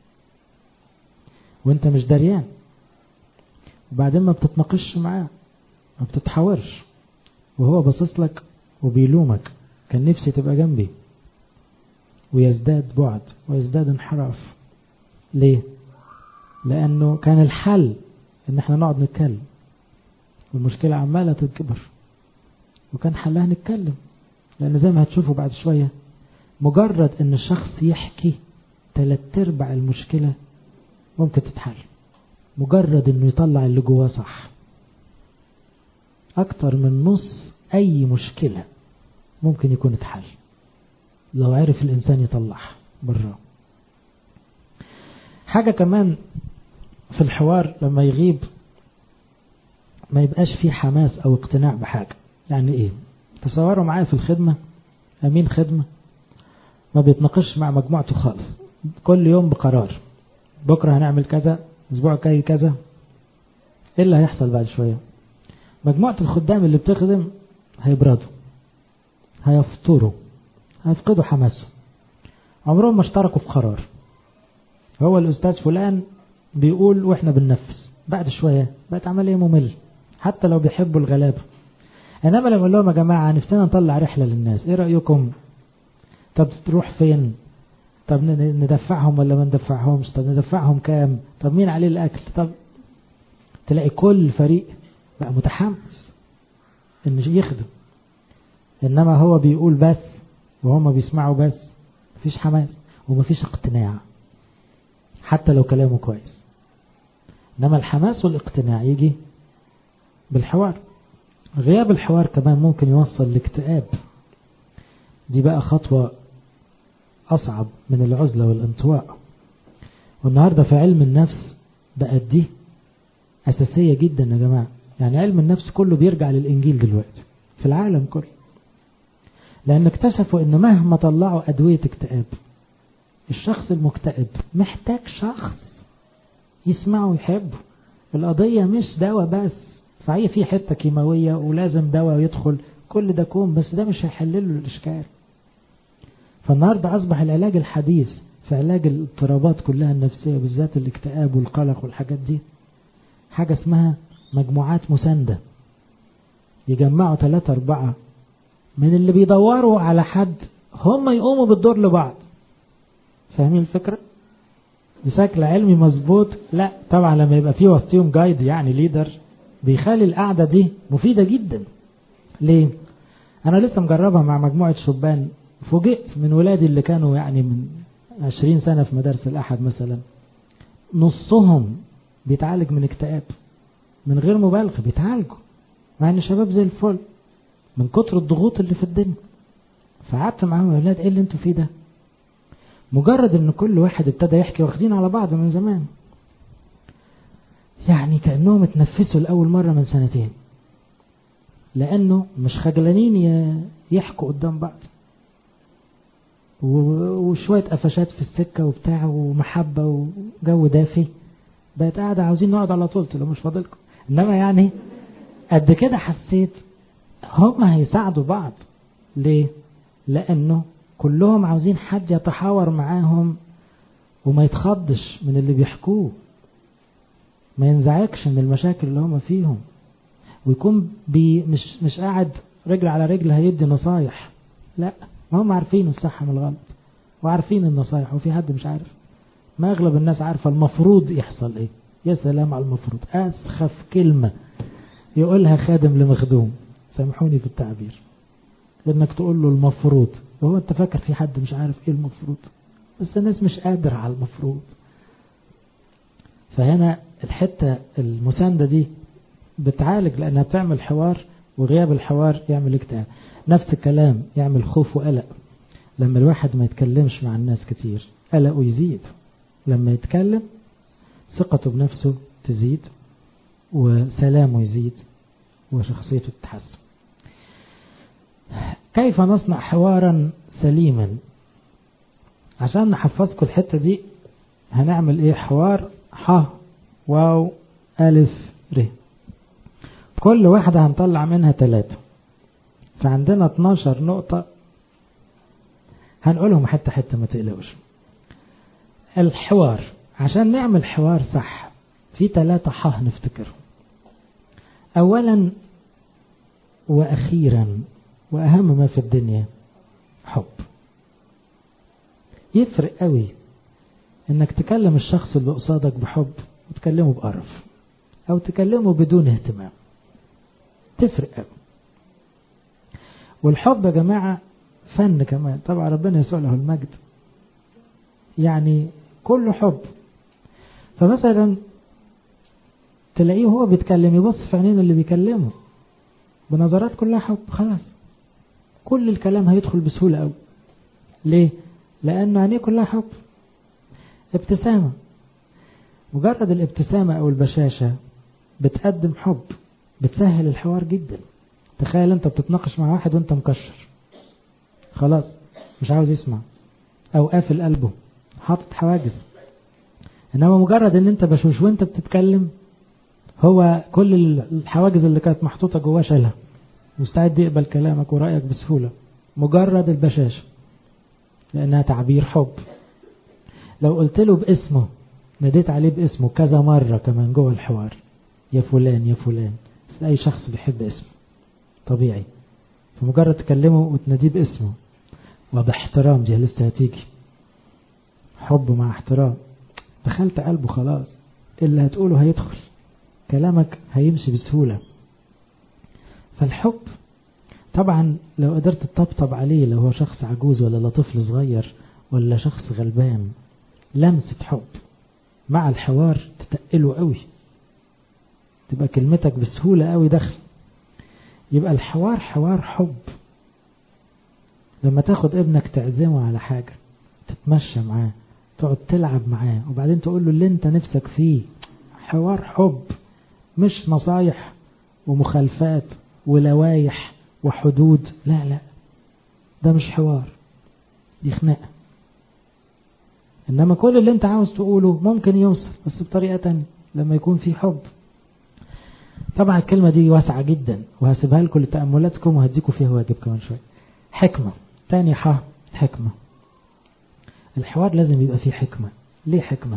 وانت مش دريان، وبعدين ما بتتناقش معاه، ما بتتحاورش، وهو باصص لك وبيلومك كان نفسي تبقى جنبي، ويزداد بعد ويزداد انحراف. ليه؟ لانه كان الحل ان احنا نقعد نتكلم، والمشكلة عمالة تكبر، وكان حلها نتكلم. لان زي ما هتشوفوا بعد شوية، مجرد ان الشخص يحكي 3/4 المشكلة ممكن تتحل، مجرد انه يطلع اللي جواه صح. اكتر من نص اي مشكلة ممكن يكون اتحل لو عرف الانسان يطلعها برا. حاجة كمان في الحوار لما يغيب، ما يبقاش فيه حماس او اقتناع بحاجة. يعني ايه؟ تصوروا معايا في الخدمة، امين خدمة ما بيتناقش مع مجموعته خالص، كل يوم بقرار، بكرة هنعمل كذا، اسبوع جاي كذا. ايه اللي هيحصل بعد شوية؟ مجموعة الخدام اللي بتخدم هيبردوا، هيفطروا، هيفقدوا حماسهم، عمرهم ما اشتركوا في قرار. هو الأستاذ فلان بيقول واحنا بننفذ، بعد شوية بقت عملية ممل حتى لو بيحبوا الغلابة. انما لما اقول لهم يا جماعة نفسنا نطلع رحلة للناس، ايه رأيكم؟ طب تروح فين؟ طب ندفعهم ولا ما ندفعهمش؟ طب ندفعهم كام؟ طب مين عليه الأكل؟ طب تلاقي كل فريق بقى متحمس إن يخدم. إنما هو بيقول بس وهم بيسمعوا بس، مفيش حماس ومفيش اقتناع حتى لو كلامه كويس. إنما الحماس والاقتناع يجي بالحوار. غياب الحوار كمان ممكن يوصل لاكتئاب، دي بقى خطوة أصعب من العزلة والانطواء. والنهاردة في علم النفس بقت دي أساسية جدا يا جماعة. يعني علم النفس كله بيرجع للإنجيل دلوقتي في العالم كله، لأن اكتشفوا إن مهما طلعوا أدوية اكتئاب، الشخص المكتئب محتاج شخص يسمعه ويحبه. القضية مش دواء بس، صحيح في حتة كيماوية ولازم دواء يدخل، كل ده كوم، بس ده مش هيحلله الإشكال. فالنهاردة أصبح العلاج الحديث في علاج الاضطرابات كلها النفسية، بالذات الاكتئاب والقلق والحاجات دي، حاجة اسمها مجموعات مساندة. يجمعوا 3-4 من اللي بيدوروا على حد، هم يقوموا بالدور لبعض. فاهمين الفكرة؟ بشكل علمي مظبوط. لا طبعا لما يبقى فيه وسطيهم جايد يعني ليدر، بيخلي القعدة دي مفيدة جدا. ليه؟ أنا لسه مجربها مع مجموعة شبان، فوجئت من ولادي اللي كانوا يعني من 20 سنة في مدارس الأحد مثلا، نصهم بيتعالج من اكتئاب من غير مبالغة، بيتعالجوا مع ان شباب زي الفل من كتر الضغوط اللي في الدنيا. فقعدت معاهم يا ولاد ايه اللي انتوا فيه ده؟ مجرد ان كل واحد ابتدى يحكي، واخدين على بعض من زمان، يعني كأنهم اتنفسوا لأول مرة من 2 سنين، لأنه مش خجلانين يحكوا قدام بعض، وشوية قفشات في السكة وبتاع ومحبة وجو دافي، بقت قاعدة عاوزين نقعد على طول لو مش فاضلكم. إنما يعني قد كده حسيت هم هيساعدوا بعض. ليه؟ لأنه كلهم عاوزين حد يتحاور معاهم وما يتخضش من اللي بيحكوه، ما ينزعجش من المشاكل اللي هم فيهم، ويكون مش قاعد رجل على رجل هيدي نصايح. لا، ما هم عارفين الصح من الغلط وعارفين النصايح، وفي حد مش عارف. ما أغلب الناس عارفة المفروض يحصل ايه. يا سلام على المفروض، أسخف كلمة يقولها خادم لمخدوم، سامحوني في التعبير، لأنك تقول له المفروض، وهو انت فاكر في حد مش عارف ايه المفروض، بس الناس مش قادر على المفروض. فهنا الحتة المساندة دي بتعالج، لأنها بتعمل حوار، وغياب الحوار يعمل اكتئاب. نفس الكلام يعمل خوف وقلق. لما الواحد ما يتكلمش مع الناس كتير قلقه يزيد، لما يتكلم ثقته بنفسه تزيد وسلامه يزيد وشخصيته تتحسن. كيف نصنع حوارا سليما؟ عشان نحفظكم الحتة دي هنعمل ايه؟ حوار ح واو ألف ر، كل واحدة هنطلع منها 3، فعندنا 12 نقطة هنقولهم حتة حتة ما تقلقوش. الحوار، عشان نعمل حوار صح في 3 ح نفتكرهم. أولا وأخيرا وأهم ما في الدنيا حب. يفرق قوي انك تكلم الشخص اللي قصادك بحب وتكلمه بقرف، او تكلمه بدون اهتمام، تفرق قوي. والحب يا جماعة فن كمان، طبعا ربنا يسوع له المجد، يعني كله حب. فمثلا تلاقيه هو بيتكلم يبص في عينين اللي بيكلمه بنظرات كلها حب، خلاص كل الكلام هيدخل بسهولة قوي. ليه؟ لأنه عينيه كلها حب. ابتسامة، مجرد الابتسامة أو البشاشة بتقدم حب، بتسهل الحوار جدا. تخيل انت بتتناقش مع واحد وانت مكشر خلاص مش عاوز يسمع، او قافل قلبه حاطط حواجز، انما مجرد ان انت بشوش وانت بتتكلم، هو كل الحواجز اللي كانت محطوطة جواه شالها، مستعد يقبل كلامك ورأيك بسهولة، مجرد البشاشة، لأنها تعبير حب. لو قلت له باسمه، ناديت عليه باسمه كذا مرة كمان جوه الحوار، يا فلان يا فلان، أي شخص بيحب اسمه طبيعي، فمجرد تكلمه وتناديه باسمه وباحترام، دي لسه هتيجي، حب مع احترام، دخلت قلبه خلاص، اللي هتقوله هيدخل، كلامك هيمشي بسهولة. فالحب طبعا لو قدرت تطبطب عليه، لو هو شخص عجوز ولا طفل صغير ولا شخص غلبان، لمسة حب مع الحوار تتقله قوي، تبقى كلمتك بسهولة قوي دخل. يبقى الحوار حوار حب. لما تاخد ابنك تعزمه على حاجة، تتمشى معاه، تقعد تلعب معاه وبعدين تقول له اللي انت نفسك فيه. حوار حب، مش نصايح ومخالفات ولوايح وحدود. لا لا، ده مش حوار، دي خناقة. انما كل اللي انت عاوز تقوله ممكن يوصل بس بطريقة تانية لما يكون في حب. طبعا الكلمة دي واسعة جدا وهسيبها لكم لتأملاتكم وهديكم فيها واجب كمان شوية. حكمة تاني، حكمة. الحوار لازم يبقى فيه حكمة. ليه حكمة؟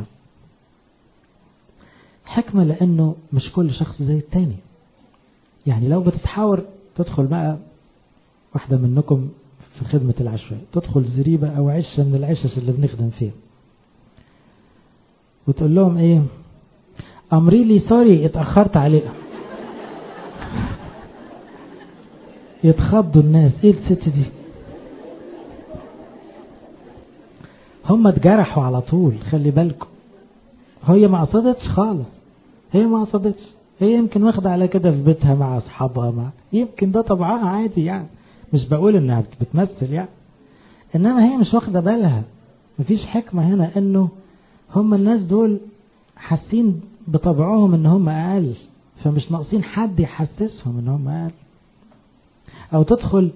حكمة لأنه مش كل شخص زي التاني. يعني لو بتتحاور، تدخل بقى واحدة منكم في خدمة العشوائي، تدخل زريبة أو عشة من العشش اللي بنخدم فيها وتقول لهم ايه، أمري لي سوري اتأخرت عليه. يتخضوا الناس، ايه الست دي؟ هم اتجرحوا على طول. خلي بالكم، هي ما قصدتش خالص، هي ما قصدتش، هي يمكن واخدة على كده في بيتها مع أصحابها، يمكن ده طبعها عادي يعني، مش بقول انها بتمثل يعني، انما هي مش واخدة بالها. مفيش حكمة هنا، انه هم الناس دول حاسين بطبعهم ان هم اقل، فمش ناقصين حد يحسسهم ان هم اقل. او تدخل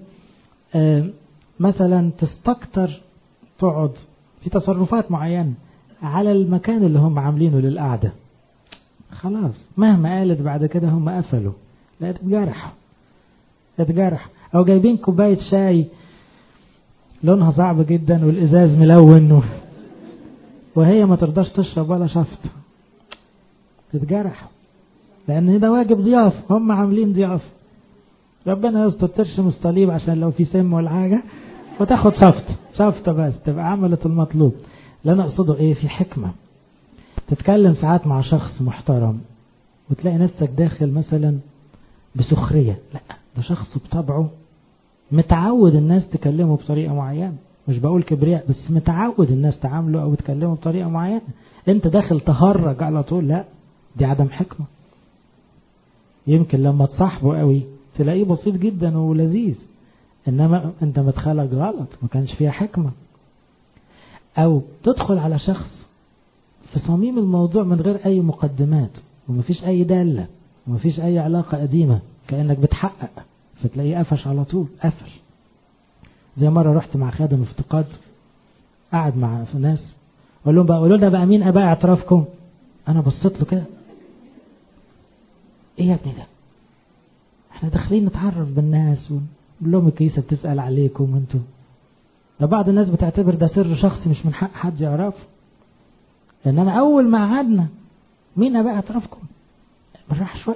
مثلا تستكتر، تقعد في تصرفات معينة على المكان اللي هم عاملينه للقعدة، خلاص مهما قالت بعد كده هم قفلوا، لا اتجرح. او جايبين كوباية شاي لونها صعب جدا والازاز ملون وهي ما ترضاش تشرب ولا شفط، تتجرح. لان ده واجب ضيافة، هم عاملين ضيافة، ربنا يستر ترشم الصليب عشان لو في سم ولا حاجة وتاخد شفطة بس تبقى عملت المطلوب. لا نقصده ايه، في حكمة. تتكلم ساعات مع شخص محترم وتلاقي نفسك داخل مثلا بسخرية، لا ده شخص بطبعه متعود الناس تكلمه بطريقة معينة، مش بقول كبرياء بس متعود الناس تعامله او تكلمه بطريقة معينة، انت داخل تهرج على طول، لا دي عدم حكمة. يمكن لما تصاحبه قوي تلاقيه بسيط جدا ولذيذ، انما انت متخلق غلط، ما كانش فيها حكمة. او تدخل على شخص في صميم الموضوع من غير اي مقدمات ومفيش اي دالة ومفيش اي علاقة قديمة، كأنك بتحقق، فتلاقيه قفش على طول، قفل. زي مرة رحت مع خادم افتقاد، قاعد مع ناس، قولوا لنا بقى مين اباء اعترافكم؟ انا بصيت له كده، ايه يا ابني ده؟ احنا داخلين نتعرف بالناس ونقول لهم الكنيسة بتسأل عليكم انتوا. ده بعض الناس بتعتبر ده سر شخصي مش من حق حد يعرفه، انما اول ما قعدنا مين اباء اعترافكم؟ بالراحة شوية.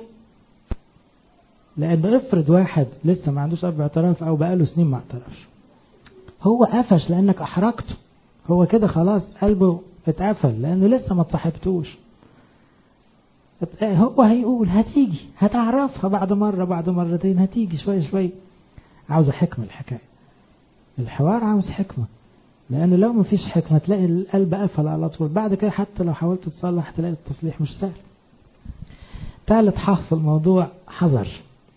لان افرض واحد لسه ما عندوش اب اعتراف او بقاله سنين ما اعترفش، هو قفش لانك احرجته، هو كده خلاص قلبه اتقفل لانه لسه ما تصاحبتوش. هو هيقول هتيجي هتعرفها بعد مرة بعد مرتين، هتيجي شوية شوية. عاوز حكمة الحكاية، الحوار عاوز حكمة، لأن لو ما فيش حكمة تلاقي القلب قفل على طول، بعد كده حتى لو حاولت تصلح تلاقي التصليح مش سهل. ثالث حرف الموضوع حذر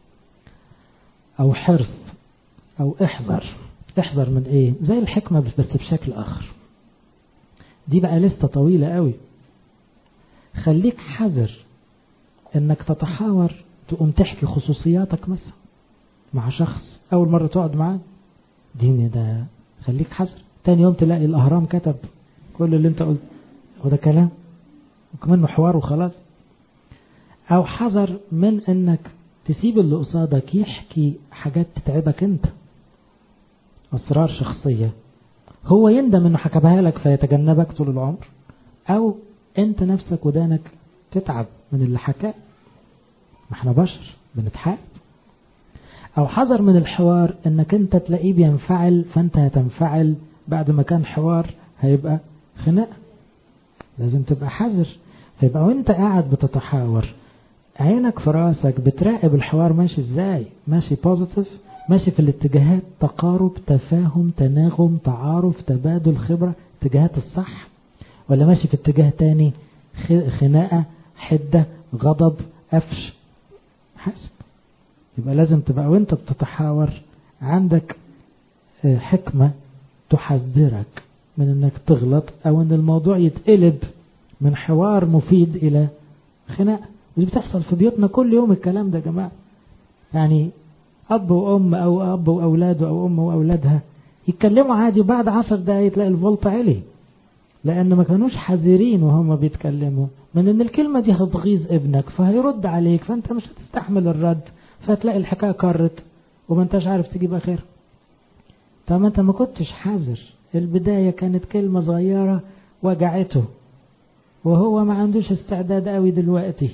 أو حرص أو احذر. احذر من ايه؟ زي الحكمة بس بشكل آخر، دي بقى لسه طويلة قوي. خليك حذر انك تتحاور، تقوم تحكي خصوصياتك مثلا مع شخص اول مرة تقعد معاه، دي ده خليك حذر. تاني يوم تلاقي الاهرام كتب كل اللي انت قلت، وده كلام وكمان حوار وخلاص. او حذر من انك تسيب اللي قصادك يحكي حاجات تتعبك انت، اسرار شخصية، هو يندم انه حكبها لك فيتجنبك طول العمر، او انت نفسك ودانك تتعب من اللي حكاه، ما احنا بشر بنتحارب. او حذر من الحوار انك انت تلاقيه بينفعل فانت هتنفعل، بعد ما كان حوار هيبقى خناقه. لازم تبقى حذر. فيبقى وانت قاعد بتتحاور عينك في راسك بتراقب الحوار ماشي ازاي، ماشي بوزيتيف، ماشي في الاتجاهات، تقارب، تفاهم، تناغم، تعارف، تبادل خبرة، اتجاهات الصح، ولا ماشي في اتجاه تاني، خناقة، حدة، غضب، قفش. حسب. يبقى لازم تبقى وانت بتتحاور عندك حكمة تحذرك من انك تغلط او ان الموضوع يتقلب من حوار مفيد الى خناقه. ودي بتحصل في بيوتنا كل يوم الكلام ده يا جماعه. يعني اب وام او اب واولاده او ام واولادها يتكلموا عادي وبعد 10 دقايق تلاقي الفولت عالي، لان ما كانوش حذرين وهم بيتكلموا من ان الكلمه دي هتغيظ ابنك فهيرد عليك، فانت مش هتستحمل الرد، فتلاقي الحكايه كرت وما انتش عارف تجيب اخرها. طب انت ما كنتش حذر، البدايه كانت كلمه صغيره وجعته وهو ما عندوش استعداد قوي دلوقتي.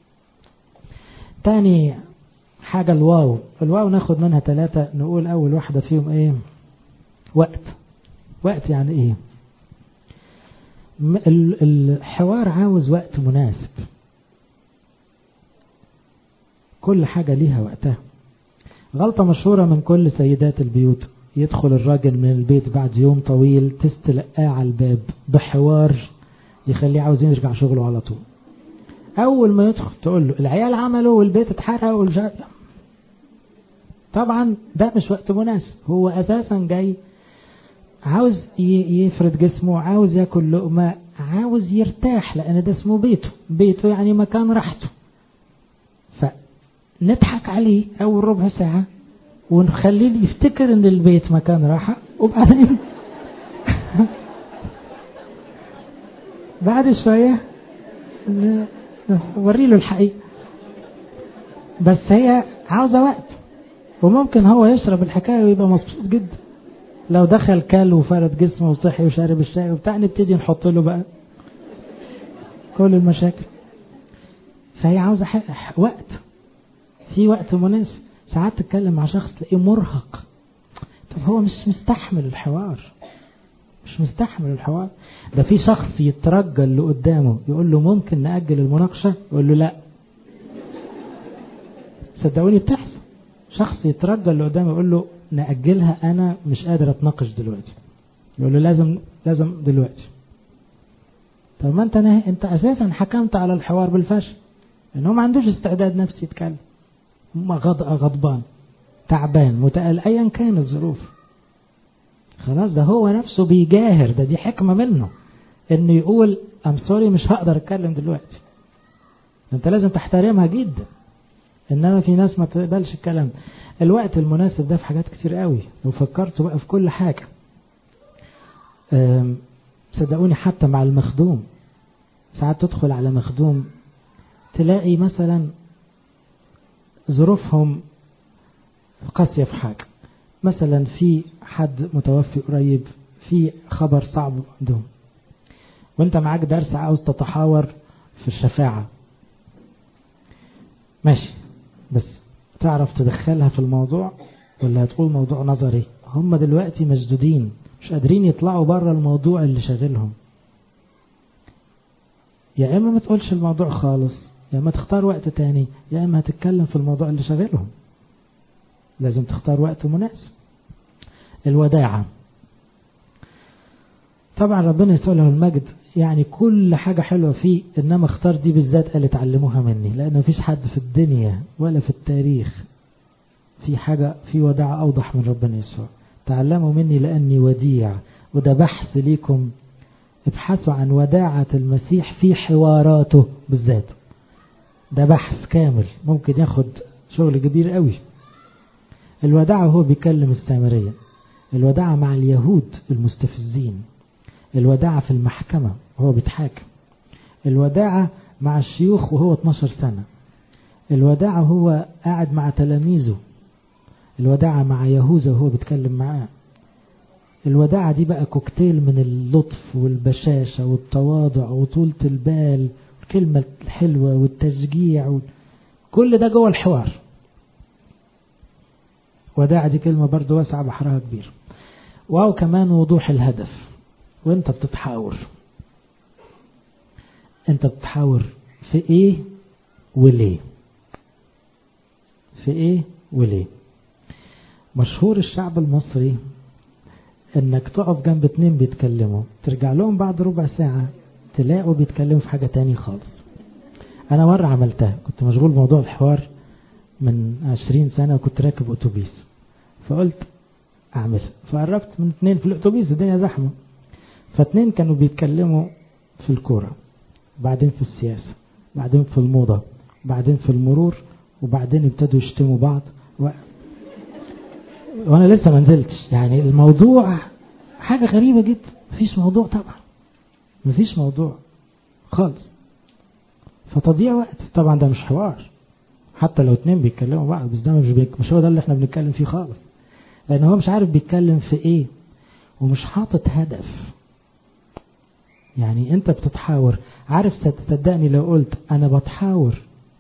تاني حاجة الواو ناخد منها 3. نقول اول واحدة فيهم ايه؟ وقت يعني ايه؟ الحوار عاوز وقت مناسب، كل حاجة ليها وقتها. غلطة مشهورة من كل سيدات البيوت، يدخل الراجل من البيت بعد يوم طويل تستلقاه على الباب بحوار يخليه عاوز يرجع شغله على طول. اول ما يدخل تقول له العيال عملوا والبيت اتحرق طبعا ده مش وقت مناسب. هو اساسا جاي عاوز يفرد جسمه، عاوز ياكل لقمة، عاوز يرتاح، لان ده اسمه بيته يعني مكان راحته. فنضحك عليه اول ربع ساعة ونخليه يفتكر ان البيت مكان راحة، وبعدين بعد شوية وري له الحقيقة. بس هي عاوزة وقت، وممكن هو يشرب الحكاية ويبقى مبسوط جدا. لو دخل كل وفرد جسمه وصحي وشارب الشاي وبتاع نبتدي نحط له بقى كل المشاكل. فهي عاوزة وقت، في وقت مناسب. ساعات تتكلم مع شخص تلاقيه مرهق، طب هو مش مستحمل الحوار، ده في شخص يترجى اللي قدامه يقول له ممكن نأجل المناقشة، يقول له لا. صدقوني بتحصل، شخص يترجى اللي قدامه يقول له نأجلها، انا مش قادر اتناقش دلوقتي، يقول له لازم دلوقتي. طب ما انت اساسا حكمت على الحوار بالفشل، انه ما عندوش استعداد نفسي يتكلم، غضبان تعبان متقل ايا كان الظروف. خلاص ده هو نفسه بيجاهر، دي حكمة منه انه يقول I'm sorry مش هقدر اتكلم دلوقتي. انت لازم تحترمها جدا، انما في ناس ما تقبلش الكلام. الوقت المناسب ده في حاجات كتير قوي، لو فكرتوا بقى في كل حاجة. صدقوني حتى مع المخدوم، ساعات تدخل على مخدوم تلاقي مثلا ظروفهم قاسية في حاجة، مثلا في حد متوفي قريب، في خبر صعب عندهم، وانت معاك درس عاوز تتحاور في الشفاعة، ماشي، بس تعرف تدخلها في الموضوع ولا هتقول موضوع نظري؟ هم دلوقتي مشدودين مش قادرين يطلعوا بره الموضوع اللي شاغلهم. يا اما ما تقولش الموضوع خالص، يا اما تختار وقت تاني، يا اما هتتكلم في الموضوع اللي شاغلهم. لازم تختار وقت مناسب. الوداعة طبعا ربنا يسوع له المجد، يعني كل حاجة حلوة فيه، انما اختار دي بالذات قال اتعلموها مني، لان مفيش حد في الدنيا ولا في التاريخ في وداعة اوضح من ربنا يسوع. تعلموا مني لاني وديع. وده بحث ليكم، ابحثوا عن وداعة المسيح في حواراته بالذات، ده بحث كامل ممكن ياخد شغل كبير قوي. الوداعة هو بيكلم السامرية، الوداعة مع اليهود المستفزين، الوداعة في المحكمة وهو بيتحاكم، الوداعة مع الشيوخ وهو 12 سنة، الوداعة هو قاعد مع تلاميذه، الوداعة مع يهوذا وهو بيتكلم معاه. الوداعة دي بقى كوكتيل من اللطف والبشاشة والتواضع وطولة البال والكلمة الحلوة والتشجيع كل ده جوه الحوار. وداعة دي كلمة برضو واسعة بحرها كبير. واو كمان وضوح الهدف. وانت بتتحاور، انت بتتحاور في ايه وليه؟ في ايه وليه؟ مشهور الشعب المصري انك تقف جنب 2 بيتكلموا، ترجع لهم بعد ربع ساعة تلاقوا بيتكلموا في حاجة تاني خالص. انا مرة عملتها، كنت مشغول بموضوع الحوار من 20 سنة وكنت راكب اتوبيس، فقلت اعمل، فقربت من 2 في الاتوبيس، الدنيا زحمة، فاتنين كانوا بيتكلموا في الكورة، بعدين في السياسة، بعدين في الموضة، بعدين في المرور، وبعدين ابتدوا يشتموا بعض وانا لسه ما نزلتش. يعني الموضوع حاجة غريبة جدا، مفيش موضوع طبعا، مفيش موضوع خالص. فتضيع وقت طبعا، ده مش حوار حتى لو اتنين بيتكلموا بعض، بس ده مش هو ده اللي احنا بنتكلم فيه خالص، لان هو مش عارف بيتكلم في ايه ومش حاطط هدف. يعني انت بتتحاور، عارف صدقني لو قلت انا بتحاور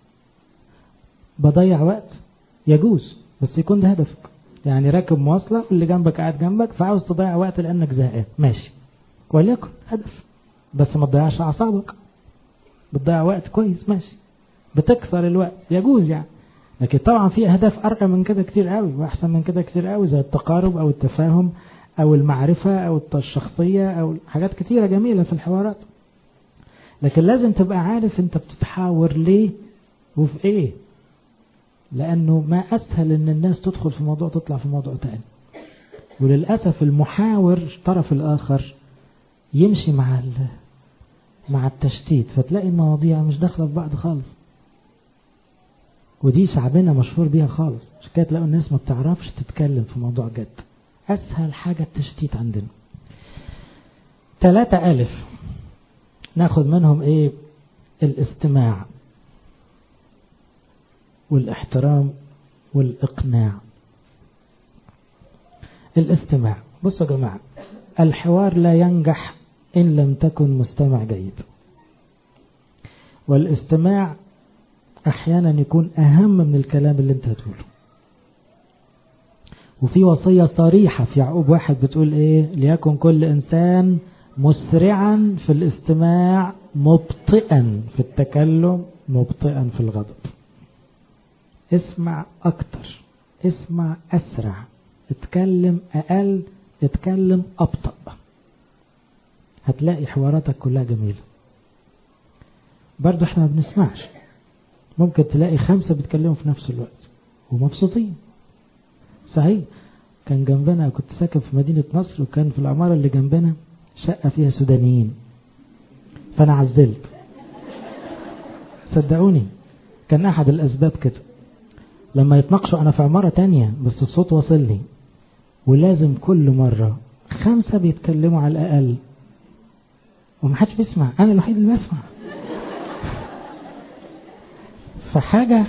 بضيع وقت يجوز، بس يكون ده هدفك. يعني راكب مواصلة واللي جنبك قاعد جنبك فعاوز تضيع وقت لانك زهقان، ماشي، وليكن هدف، بس ما تضيعش اعصابك، بتضيع وقت كويس ماشي، بتكسر الوقت يجوز يعني. لكن طبعا في اهداف ارقى من كده كتير قوي واحسن من كده كتير قوي، زي التقارب او التفاهم او المعرفة او الشخصية او حاجات كتيرة جميلة في الحوارات. لكن لازم تبقى عارف انت بتتحاور ليه وفي ايه، لانه ما اسهل ان الناس تدخل في موضوع تطلع في موضوع تاني، وللأسف المحاور الطرف الاخر يمشي مع التشتيت، فتلاقي المواضيع مش داخله في بعض خالص. ودي شعبنا مشهور بيها خالص، مش كده تلاقوا الناس ما بتعرفش تتكلم في موضوع جد، اسهل حاجة التشتيت عندنا. 3 ألف ناخد منهم ايه؟ الاستماع والاحترام والاقناع. الاستماع، بصوا يا جماعة، الحوار لا ينجح إن لم تكن مستمع جيد، والاستماع أحيانا يكون أهم من الكلام اللي انت هتقوله. وفي وصية صريحة في يعقوب 1 بتقول ايه؟ ليكن كل إنسان مسرعا في الاستماع مبطئا في التكلم مبطئا في الغضب. اسمع أكتر، اسمع أسرع، اتكلم أقل، اتكلم أبطأ، هتلاقي حواراتك كلها جميلة. برضو احنا ما بنسمعش، ممكن تلاقي 5 بيتكلموا في نفس الوقت ومبسوطين. صحيح، كان جنبنا، كنت ساكن في مدينة نصر، وكان في العمارة اللي جنبنا شقة فيها سودانيين، فأنا عزلت صدقوني. كان أحد الأسباب كده، لما يتناقشوا أنا في عمارة تانية بس الصوت واصلني، ولازم كل مرة 5 بيتكلموا على الأقل ومحدش بيسمع، أنا الوحيد اللي بسمع. فحاجة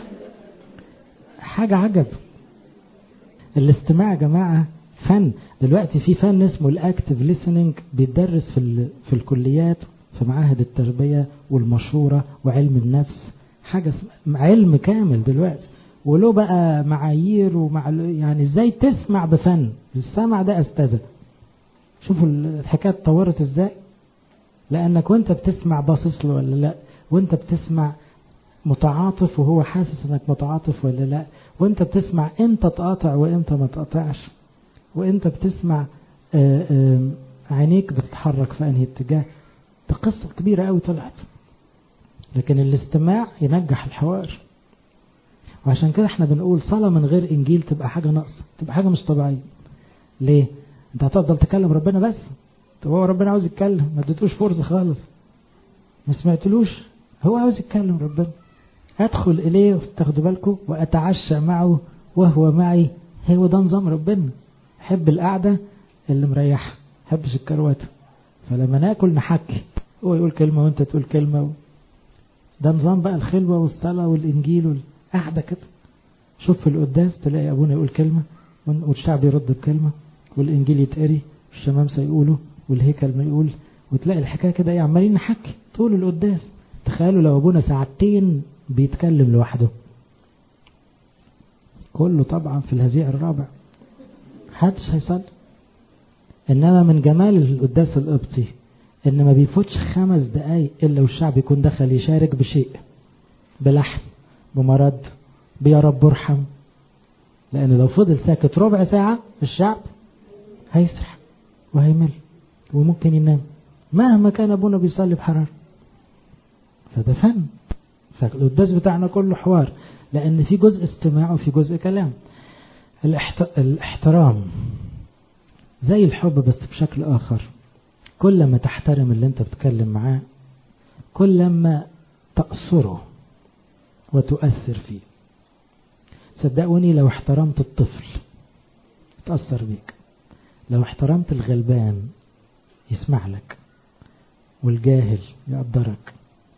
عجب. الاستماع يا جماعة فن. دلوقتي في فن اسمه الاكتيف ليسننج بيتدرس في الكليات، في معاهد التربية والمشورة وعلم النفس، حاجة علم كامل دلوقتي، وله بقى معايير يعني ازاي تسمع بفن. السمع ده استاذة. شوفوا الحكاية اتطورت ازاي، لانك وانت بتسمع باصص له ولا لا، وانت بتسمع متعاطف وهو حاسس انك متعاطف ولا لا، وانت بتسمع امتى تقاطع وامتى ما تقاطعش، وانت بتسمع عينيك بتتحرك في انهي اتجاه. ده قصة كبيرة قوي طلعت. لكن الاستماع ينجح الحوار، وعشان كده احنا بنقول صلاة من غير انجيل تبقى حاجة ناقصة، تبقى حاجة مش طبيعية. ليه؟ انت هتفضل تكلم ربنا بس، طب هو ربنا عاوز يتكلم، ما اديتوش فرصة خالص، ما سمعتلوش، هو عاوز يتكلم ربنا. ادخل اليه، تاخدوا بالكم، واتعشى معه وهو معي. هو ده نظام ربنا. حب القعدة اللي مريحة، حبش الكرواتة. فلما ناكل نحكي، هو يقول كلمة وانت تقول كلمة. ده نظام بقى الخلوة والصلاة والانجيل والقعدة كده. شوف في القداس تلاقي ابونا يقول كلمة والشعب يرد بكلمة، والانجيل يتقري والشمامسة يقولوا والهيكل ما يقول، وتلاقي الحكاية كده عمالين نحكي طول القداس. تخيلوا لو ابونا 2 ساعات بيتكلم لوحده، كله طبعا في الهزيع الرابع، محدش هيصلي. انما من جمال القداس القبطي ان ما بيفوتش 5 دقايق الا والشعب يكون دخل يشارك بشيء، بلحن، بمرض، بيا رب ارحم. لان لو فضل ساكت ربع ساعة الشعب هيسرح وهيمل وممكن ينام مهما كان ابونا بيصلي بحرارة. فده فن. فالقداس بتاعنا كله حوار، لان في جزء استماع وفي جزء كلام. الاحترام زي الحب بس بشكل اخر. كل ما تحترم اللي انت بتتكلم معاه كل ما تأثره وتؤثر فيه. صدقوني لو احترمت الطفل تأثر بيك، لو احترمت الغلبان يسمع لك، والجاهل يقدرك.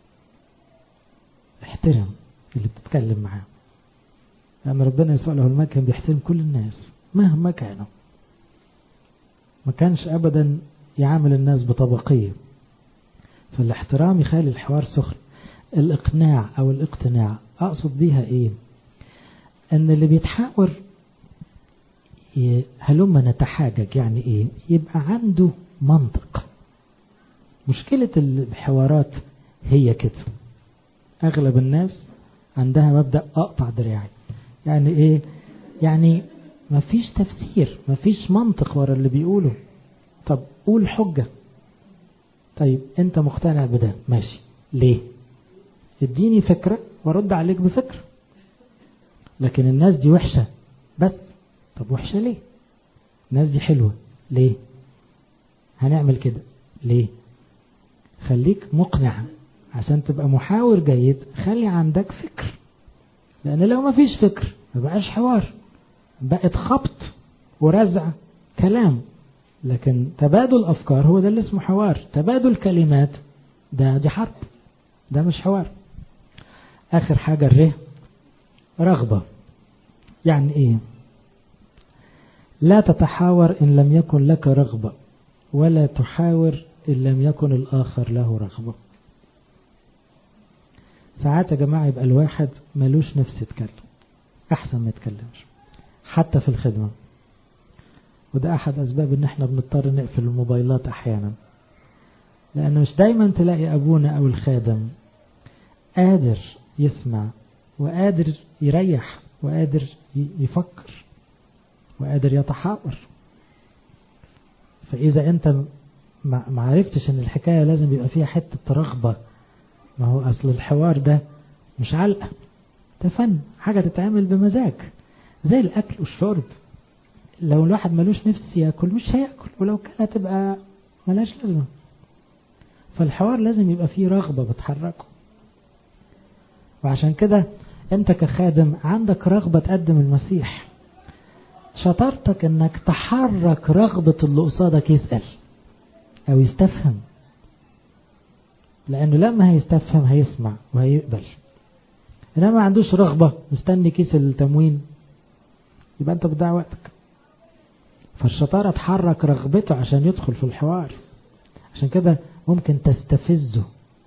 احترم اللي بتتكلم معاه، لأن ربنا يسوع له المجد كان بيحترم كل الناس مهما كانوا، ما كانش أبدا يعامل الناس بطبقية. فالاحترام يخلي الحوار سخن. الإقناع أو الاقتناع أقصد بيها إيه؟ أن اللي بيتحاور هلما نتحاجج، يعني إيه؟ يبقى عنده منطق. مشكلة الحوارات هي كده، أغلب الناس عندها مبدأ أقطع دراعي. يعني إيه؟ يعني مفيش تفسير، مفيش منطق ورا اللي بيقوله. طب قول حجة. طيب أنت مقتنع بده، ماشي، ليه؟ اديني فكرة ورد عليك بفكرة. لكن الناس دي وحشة بس، طب وحشة ليه؟ الناس دي حلوة ليه؟ هنعمل كده ليه؟ خليك مقنع عشان تبقى محاور جيد. خلي عندك فكر، لأن لو ما فيش فكر ما بقاش حوار، بقت خبط ورزع كلام. لكن تبادل أفكار هو ده اللي اسمه حوار. تبادل كلمات دي حرب، ده مش حوار. آخر حاجة رغبة. يعني إيه؟ لا تتحاور إن لم يكن لك رغبة، ولا تحاور إن لم يكن الآخر له رغبة. ساعات يا جماعة يبقى الواحد ملوش نفس يتكلم، أحسن ما يتكلمش حتى في الخدمة. وده أحد أسباب إن احنا بنضطر نقفل الموبايلات أحيانا، لأنه مش دايما تلاقي أبونا أو الخادم قادر يسمع وقادر يريح وقادر يفكر وقادر يتحاور. فإذا أنت ما عرفتش أن الحكاية لازم يبقى فيها حتة رغبة، ما هو أصل الحوار ده مش علقة، ده فن، حاجة تتعمل بمزاج زي الأكل والشرب. لو الواحد ملوش نفس يأكل مش هيأكل، ولو كان تبقى ملاش لازمة. فالحوار لازم يبقى فيه رغبة بتحركه. وعشان كده أنت كخادم عندك رغبة تقدم المسيح، شطارتك أنك تحرك رغبة اللي قصادك يسأل أو يستفهم، لأنه لما هيستفهم هيسمع وهيقبل. إنما ما عندوش رغبة مستني كيس التموين يبقى أنت بتضيع وقتك. فالشطارة تحرك رغبته عشان يدخل في الحوار. عشان كده ممكن تستفزه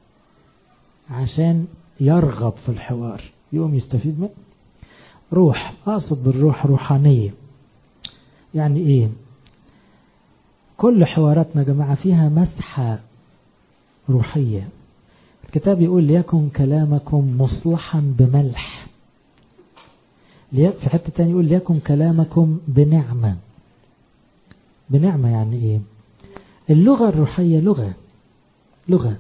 عشان يرغب في الحوار، يقوم يستفيد منه. روح، أقصد بالروح روحانية. يعني إيه؟ كل حواراتنا يا جماعة فيها مسحة روحية. الكتاب يقول ليكن كلامكم مصلحا بملح. في حتة تاني يقول ليكن كلامكم بنعمة. بنعمة يعني إيه؟ اللغة الروحية لغة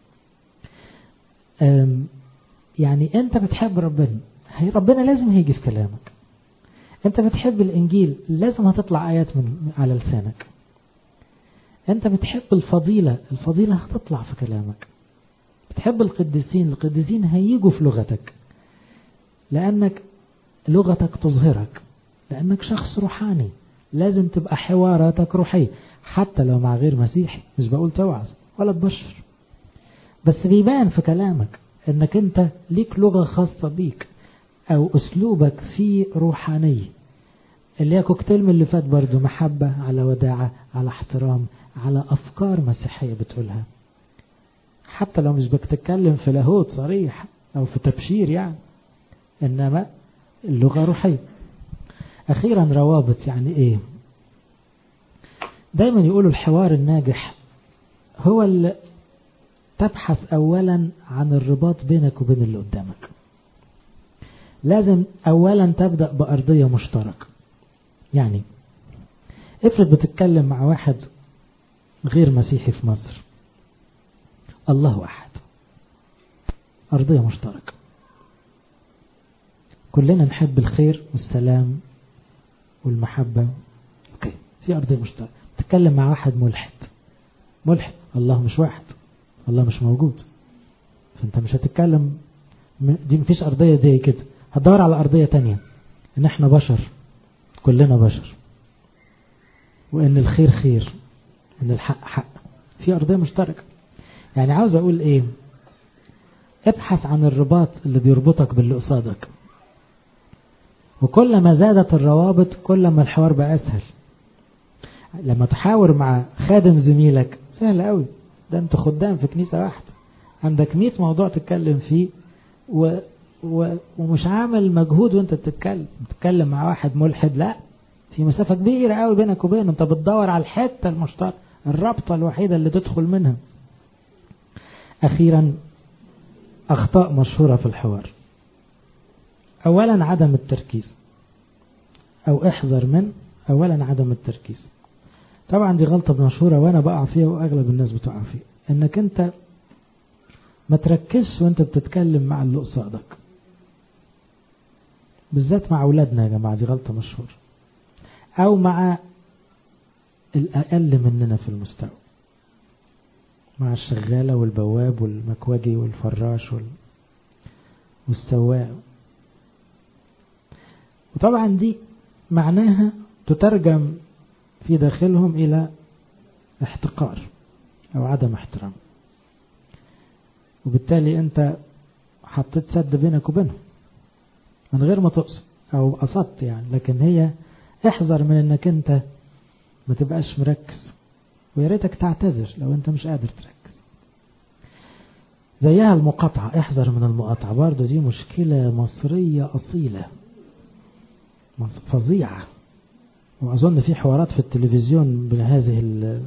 يعني أنت بتحب ربنا لازم هيجي في كلامك. أنت بتحب الإنجيل لازم هتطلع آيات من على لسانك. أنت بتحب الفضيلة هتطلع في كلامك. بتحب القديسين هيجوا في لغتك، لأنك لغتك تظهرك، لأنك شخص روحاني. لازم تبقى حواراتك روحية حتى لو مع غير مسيحي. مش بقول توعظ ولا تبشر، بس بيبان في كلامك أنك أنت ليك لغة خاصة بيك أو أسلوبك فيه روحانية. اللي هي كوكتيل من اللي فات برضو، محبة على وداعة على احترام على أفكار مسيحية بتقولها، حتى لو مش بتتكلم في لاهوت صريح أو في تبشير يعني، إنما اللغة روحية. أخيرا روابط. يعني إيه؟ دايما يقولوا الحوار الناجح هو اللي تبحث أولا عن الرباط بينك وبين اللي قدامك. لازم أولا تبدأ بأرضية مشتركة. يعني افرض بتتكلم مع واحد غير مسيحي في مصر، الله واحد، أرضية مشتركة، كلنا نحب الخير والسلام والمحبة. اوكي، في أرضية مشتركة. تتكلم مع واحد ملحد ملحد. الله مش واحد، الله مش موجود، فانت مش هتتكلم. دي مفيش أرضية زي كده، هتدور على أرضية تانية، ان احنا بشر، كلنا بشر، وان الخير خير، وان الحق حق، في أرضية مشتركة. يعني عاوز اقول ايه؟ ابحث عن الرباط اللي بيربطك باللي قصادك، وكل ما زادت الروابط كل ما الحوار بقى اسهل. لما تحاور مع خادم زميلك سهل قوي، ده انت خدام في كنيسة واحدة، عندك 100 موضوع تتكلم فيه ومش عامل مجهود وانت بتتكلم مع واحد ملحد، لا، في مسافة كبيرة قوي بينك وبينه، انت بتدور على الحتة المشتركة، الرابطة الوحيدة اللي تدخل منها. أخيرا، أخطاء مشهورة في الحوار. أولا عدم التركيز، أو احذر من أولا عدم التركيز. طبعا دي غلطة مشهورة وأنا بقع فيها وأغلب الناس بتقع فيها، إنك أنت ما تركزش وأنت بتتكلم مع اللي قصادك، بالذات مع أولادنا يا جماعة، دي غلطة مشهورة، أو مع الأقل مننا في المستوى، مع الشغالة والبواب والمكواجي والفراش والسواق. وطبعا دي معناها تترجم في داخلهم إلى احتقار أو عدم احترام، وبالتالي أنت حطيت سد بينك وبينهم من غير ما تقصد أو قصدت يعني، لكن هي احذر من أنك أنت ما تبقاش مركز، ويا ريتك تعتذر لو أنت مش قادر تركز. زيها المقاطعة، احذر من المقاطعة، برضو دي مشكلة مصرية أصيلة فظيعة، وأظن في حوارات في التلفزيون بهذه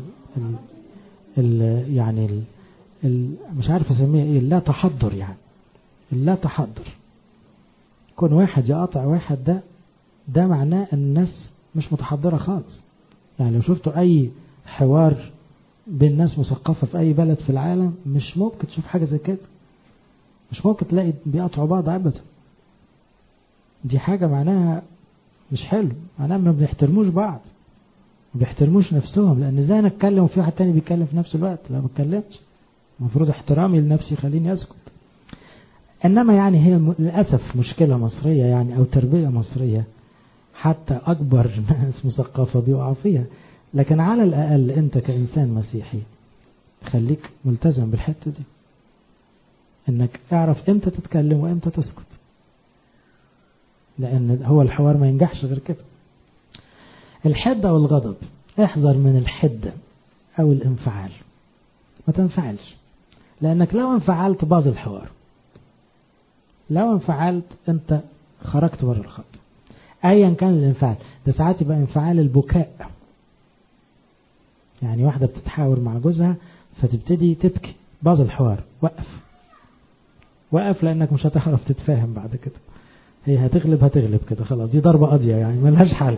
يعني مش عارف أسميها إيه، لا تحضر، يعني لا تحضر، كون واحد يقاطع واحد، ده معناه أن الناس مش متحضرة خالص. يعني لو شفتوا أي حوار بين ناس مثقفة في أي بلد في العالم، مش ممكن تشوف حاجة زي كده، مش ممكن تلاقي بيقاطعوا بعض أبدا. دي حاجة معناها مش حلو، معناها ما بيحترموش بعض، ما بيحترموش نفسهم، لأن ازاي نتكلم وفي واحد تاني بيتكلم في نفس الوقت؟ لا، ما بتكلمش، المفروض احترامي لنفسي خليني أسكت. إنما يعني هي للأسف مشكلة مصرية يعني، أو تربية مصرية، حتى أكبر ناس مثقفة بيقع فيها. لكن على الأقل أنت كإنسان مسيحي خليك ملتزم بالحتة دي، إنك اعرف إمتى تتكلم وإمتى تسكت، لأن هو الحوار ما ينجحش غير كده. الحدة والغضب، احذر من الحدة أو الانفعال، ما تنفعلش، لأنك لو انفعلت باظ الحوار، لو انفعلت أنت خرجت بره الخط أيا كان الانفعال. ده ساعات يبقى انفعال البكاء، يعني واحدة بتتحاور مع جوزها فتبتدي تبكي، باظ الحوار، وقف لأنك مش هتعرف تتفاهم بعد كده، هي هتغلب كده خلاص، دي ضربة قاضية يعني ملهاش حل.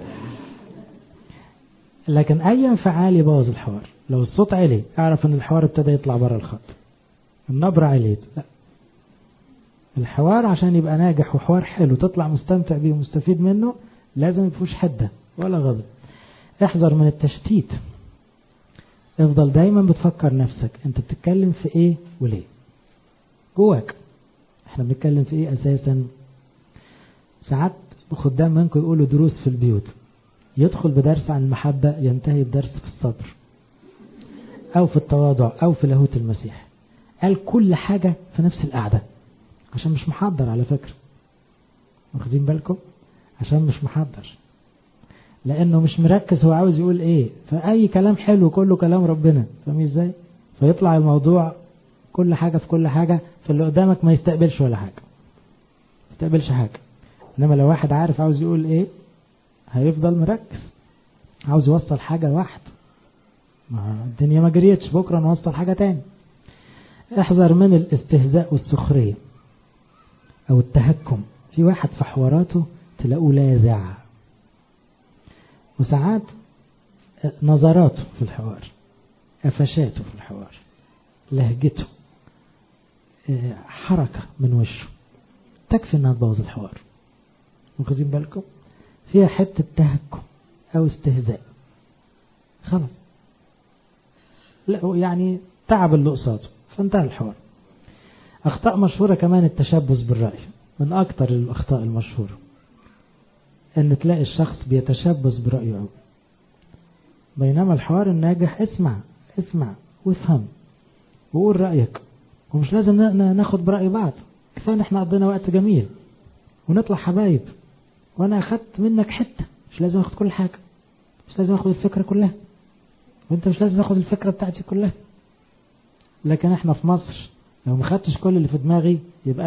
لكن أي انفعال يبوظ الحوار. لو الصوت عالي اعرف ان الحوار ابتدى يطلع بره الخط، النبرة عليت، لا، الحوار عشان يبقى ناجح وحوار حلو تطلع مستمتع بيه ومستفيد منه لازم يفوش حدة ولا غضب. احذر من التشتيت، افضل دايما بتفكر نفسك انت بتتكلم في ايه وليه جواك، احنا بنتكلم في ايه اساسا. ساعات خدام منكم يقولوا دروس في البيوت، يدخل بدرس عن المحبة ينتهي بدرس في الصبر او في التواضع او في لاهوت المسيح، قال كل حاجة في نفس القعدة، عشان مش محضر على فكرة، واخدين بالكم؟ عشان مش محضر، لانه مش مركز هو عاوز يقول ايه، فاي كلام حلو كله كلام ربنا، فاهمين ازاي؟ فيطلع الموضوع كل حاجة في كل حاجة، فاللي قدامك ما يستقبلش ولا حاجة، ما يستقبلش حاجة. انما لو واحد عارف عاوز يقول ايه هيفضل مركز، عاوز يوصل حاجة واحدة، ما الدنيا ما جريتش، بكرة نوصل حاجة تاني. احذر من الاستهزاء والسخرية او التهكم، في واحد في حواراته تلاقوه لاذع، وساعات نظراته في الحوار، قفشاته في الحوار، لهجته، حركة من وشه تكفي انها تبوظ الحوار، واخدين بالكم؟ فيها حتة تهكم او استهزاء، خلاص يعني تعب اللي قصاده، فانتهى الحوار. أخطاء مشهورة كمان التشبث بالرأي، من أكتر الأخطاء المشهورة أن تلاقي الشخص بيتشبث برأيه أوي. بينما الحوار الناجح اسمع وافهم وقول رأيك، ومش لازم ناخد برأي بعض، كفاية ان احنا قضينا وقت جميل ونطلع حبايب، وانا اخدت منك حتة، مش لازم اخد كل حاجة، مش لازم اخد الفكرة كلها، وانت مش لازم تاخد الفكرة بتاعتي كلها. لكن احنا في مصر لو ما خدتش كل اللي في دماغي يبقى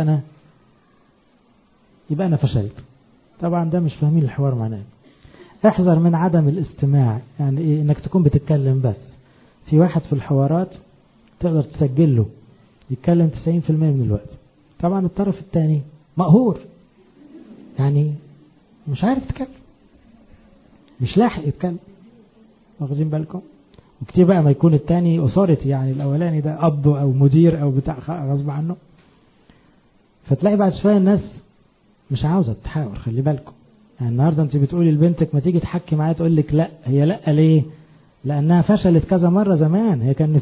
انا فشلت. طبعا ده مش فاهمين الحوار معناه. احذر من عدم الاستماع، يعني ايه؟ انك تكون بتتكلم بس. في واحد في الحوارات تقدر تسجل له يتكلم 90% من الوقت، طبعا الطرف الثاني مقهور، يعني مش عارف يتكلم، مش لاحق يتكلم، واخدين بالكم؟ وكتير بقى ما يكون الثاني authority، يعني الاولاني ده اب او مدير او بتاع غصب عنه، فتلاقي بعد شويه الناس مش عاوزه تحاور. خلي بالكم، يعني النهارده انت بتقولي لبنتك ما تيجي تحكي معايا، تقول لك لا. هي لا ليه؟ لانها فشلت كذا مره زمان، هي كان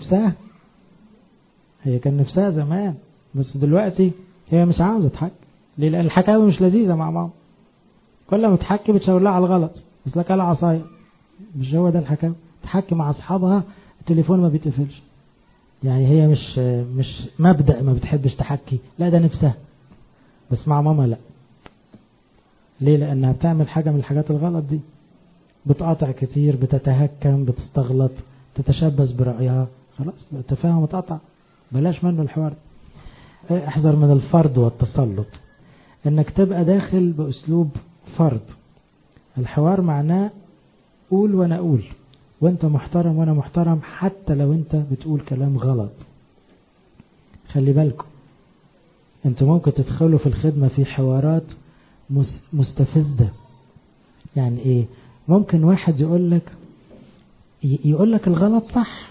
نفسها زمان، بس دلوقتي هي مش عاوزه تحكي. ليه؟ لان الحكاوي مش لذيذه مع ماما، كل ما تحكي بتشاور لها على الغلط، بس لك على عصايه. مش هو ده الحكاوي. تحكي مع اصحابها التليفون ما بيتقفلش، يعني هي مش مبدأ ما بتحبش تحكي، لا ده نفسها، بس مع ماما لا. ليه؟ لانها بتعمل حاجه من الحاجات الغلط دي، بتقاطع كتير، بتتهكم، بتستغلط، تتشبث برأيها، خلاص التفاهم اتقطع، بلاش منه الحوار. احذر من الفرض والتسلط، انك تبقى داخل باسلوب فرض. الحوار معناه قول وانا اقول، وانت محترم وانا محترم، حتى لو انت بتقول كلام غلط. خلي بالكم، انت ممكن تدخلوا في الخدمة في حوارات مستفزة. يعني ايه؟ ممكن واحد يقول لك الغلط صح،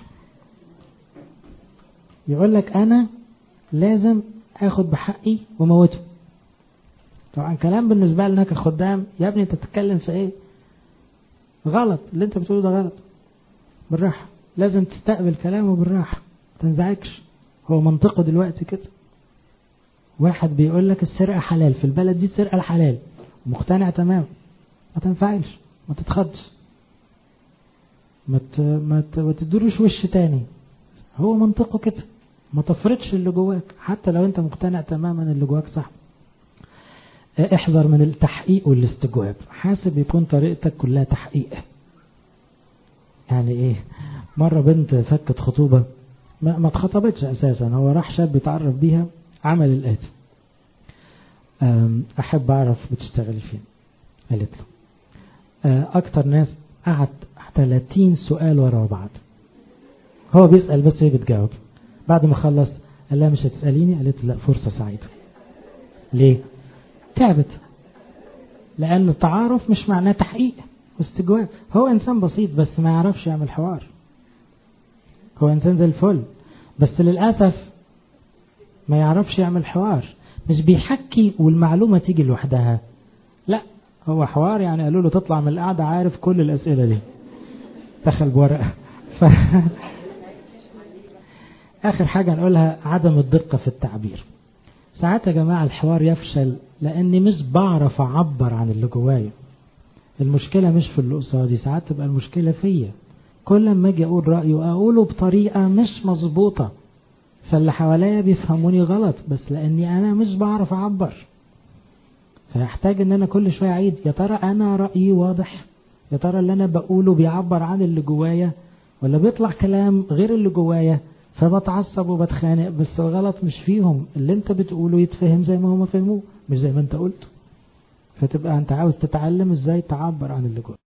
يقول لك انا لازم اخد بحقي وموته. طبعا كلام بالنسبة لنا كخدام، يا ابني انت بتتكلم في ايه؟ غلط، اللي انت بتقوله ده غلط، بالراحة. لازم تستقبل كلامه بالراحة، تنزعجش، هو منطقه دلوقتي كده. واحد بيقول لك السرقة حلال في البلد دي، السرقة الحلال، مقتنع تمام، ما تنفعلش، ما تتخدش، ما تدروش وش تاني، هو منطقه كده، ما تفرضش اللي جواك حتى لو انت مقتنع تماما اللي جواك صح. احذر من التحقيق والاستجواب، حاسب يكون طريقتك كلها تحقيق. يعني ايه؟ مرة بنت فكت خطوبة، ما اتخطبتش اساسا، هو راح شاب يتعرف بيها، عمل الاتي: احب اعرف بتشتغلي فين؟ قالت له. اكتر ناس قعد 30 سؤال ورا بعض، هو بيسأل بس هي بتجاوب. بعد ما خلص قال لها مش هتسأليني؟ قالت لا، فرصة سعيدة. ليه؟ تعبت، لأن التعارف مش معناه تحقيق واستجواب. هو إنسان بسيط بس ما يعرفش يعمل حوار، هو إنسان زي الفل بس للأسف ما يعرفش يعمل حوار. مش بيحكي والمعلومة تيجي لوحدها، لا، هو حوار. يعني قالوا له تطلع من القعدة عارف كل الأسئلة دي، دخل بورقة. آخر حاجة نقولها عدم الدقة في التعبير. ساعات يا جماعة الحوار يفشل لأني مش بعرف أعبر عن اللي جوايا. المشكلة مش في اللي قصادي، ساعات تبقى المشكلة فيا. كل ما أجي أقول رأيه أقوله بطريقة مش مظبوطة، فاللي حواليا بيفهموني غلط، بس لأني أنا مش بعرف أعبر. فيحتاج أن أنا كل شوية أعيد، يا ترى أنا رأيي واضح؟ يا ترى اللي أنا بقوله بيعبر عن اللي جوايا ولا بيطلع كلام غير اللي جوايا؟ فبتعصب وبتخانق، بس الغلط مش فيهم، اللي انت بتقوله يتفهم زي ما هم فهموه مش زي ما انت قلت. فتبقى انت عاوز تتعلم ازاي تعبر عن اللي جواك.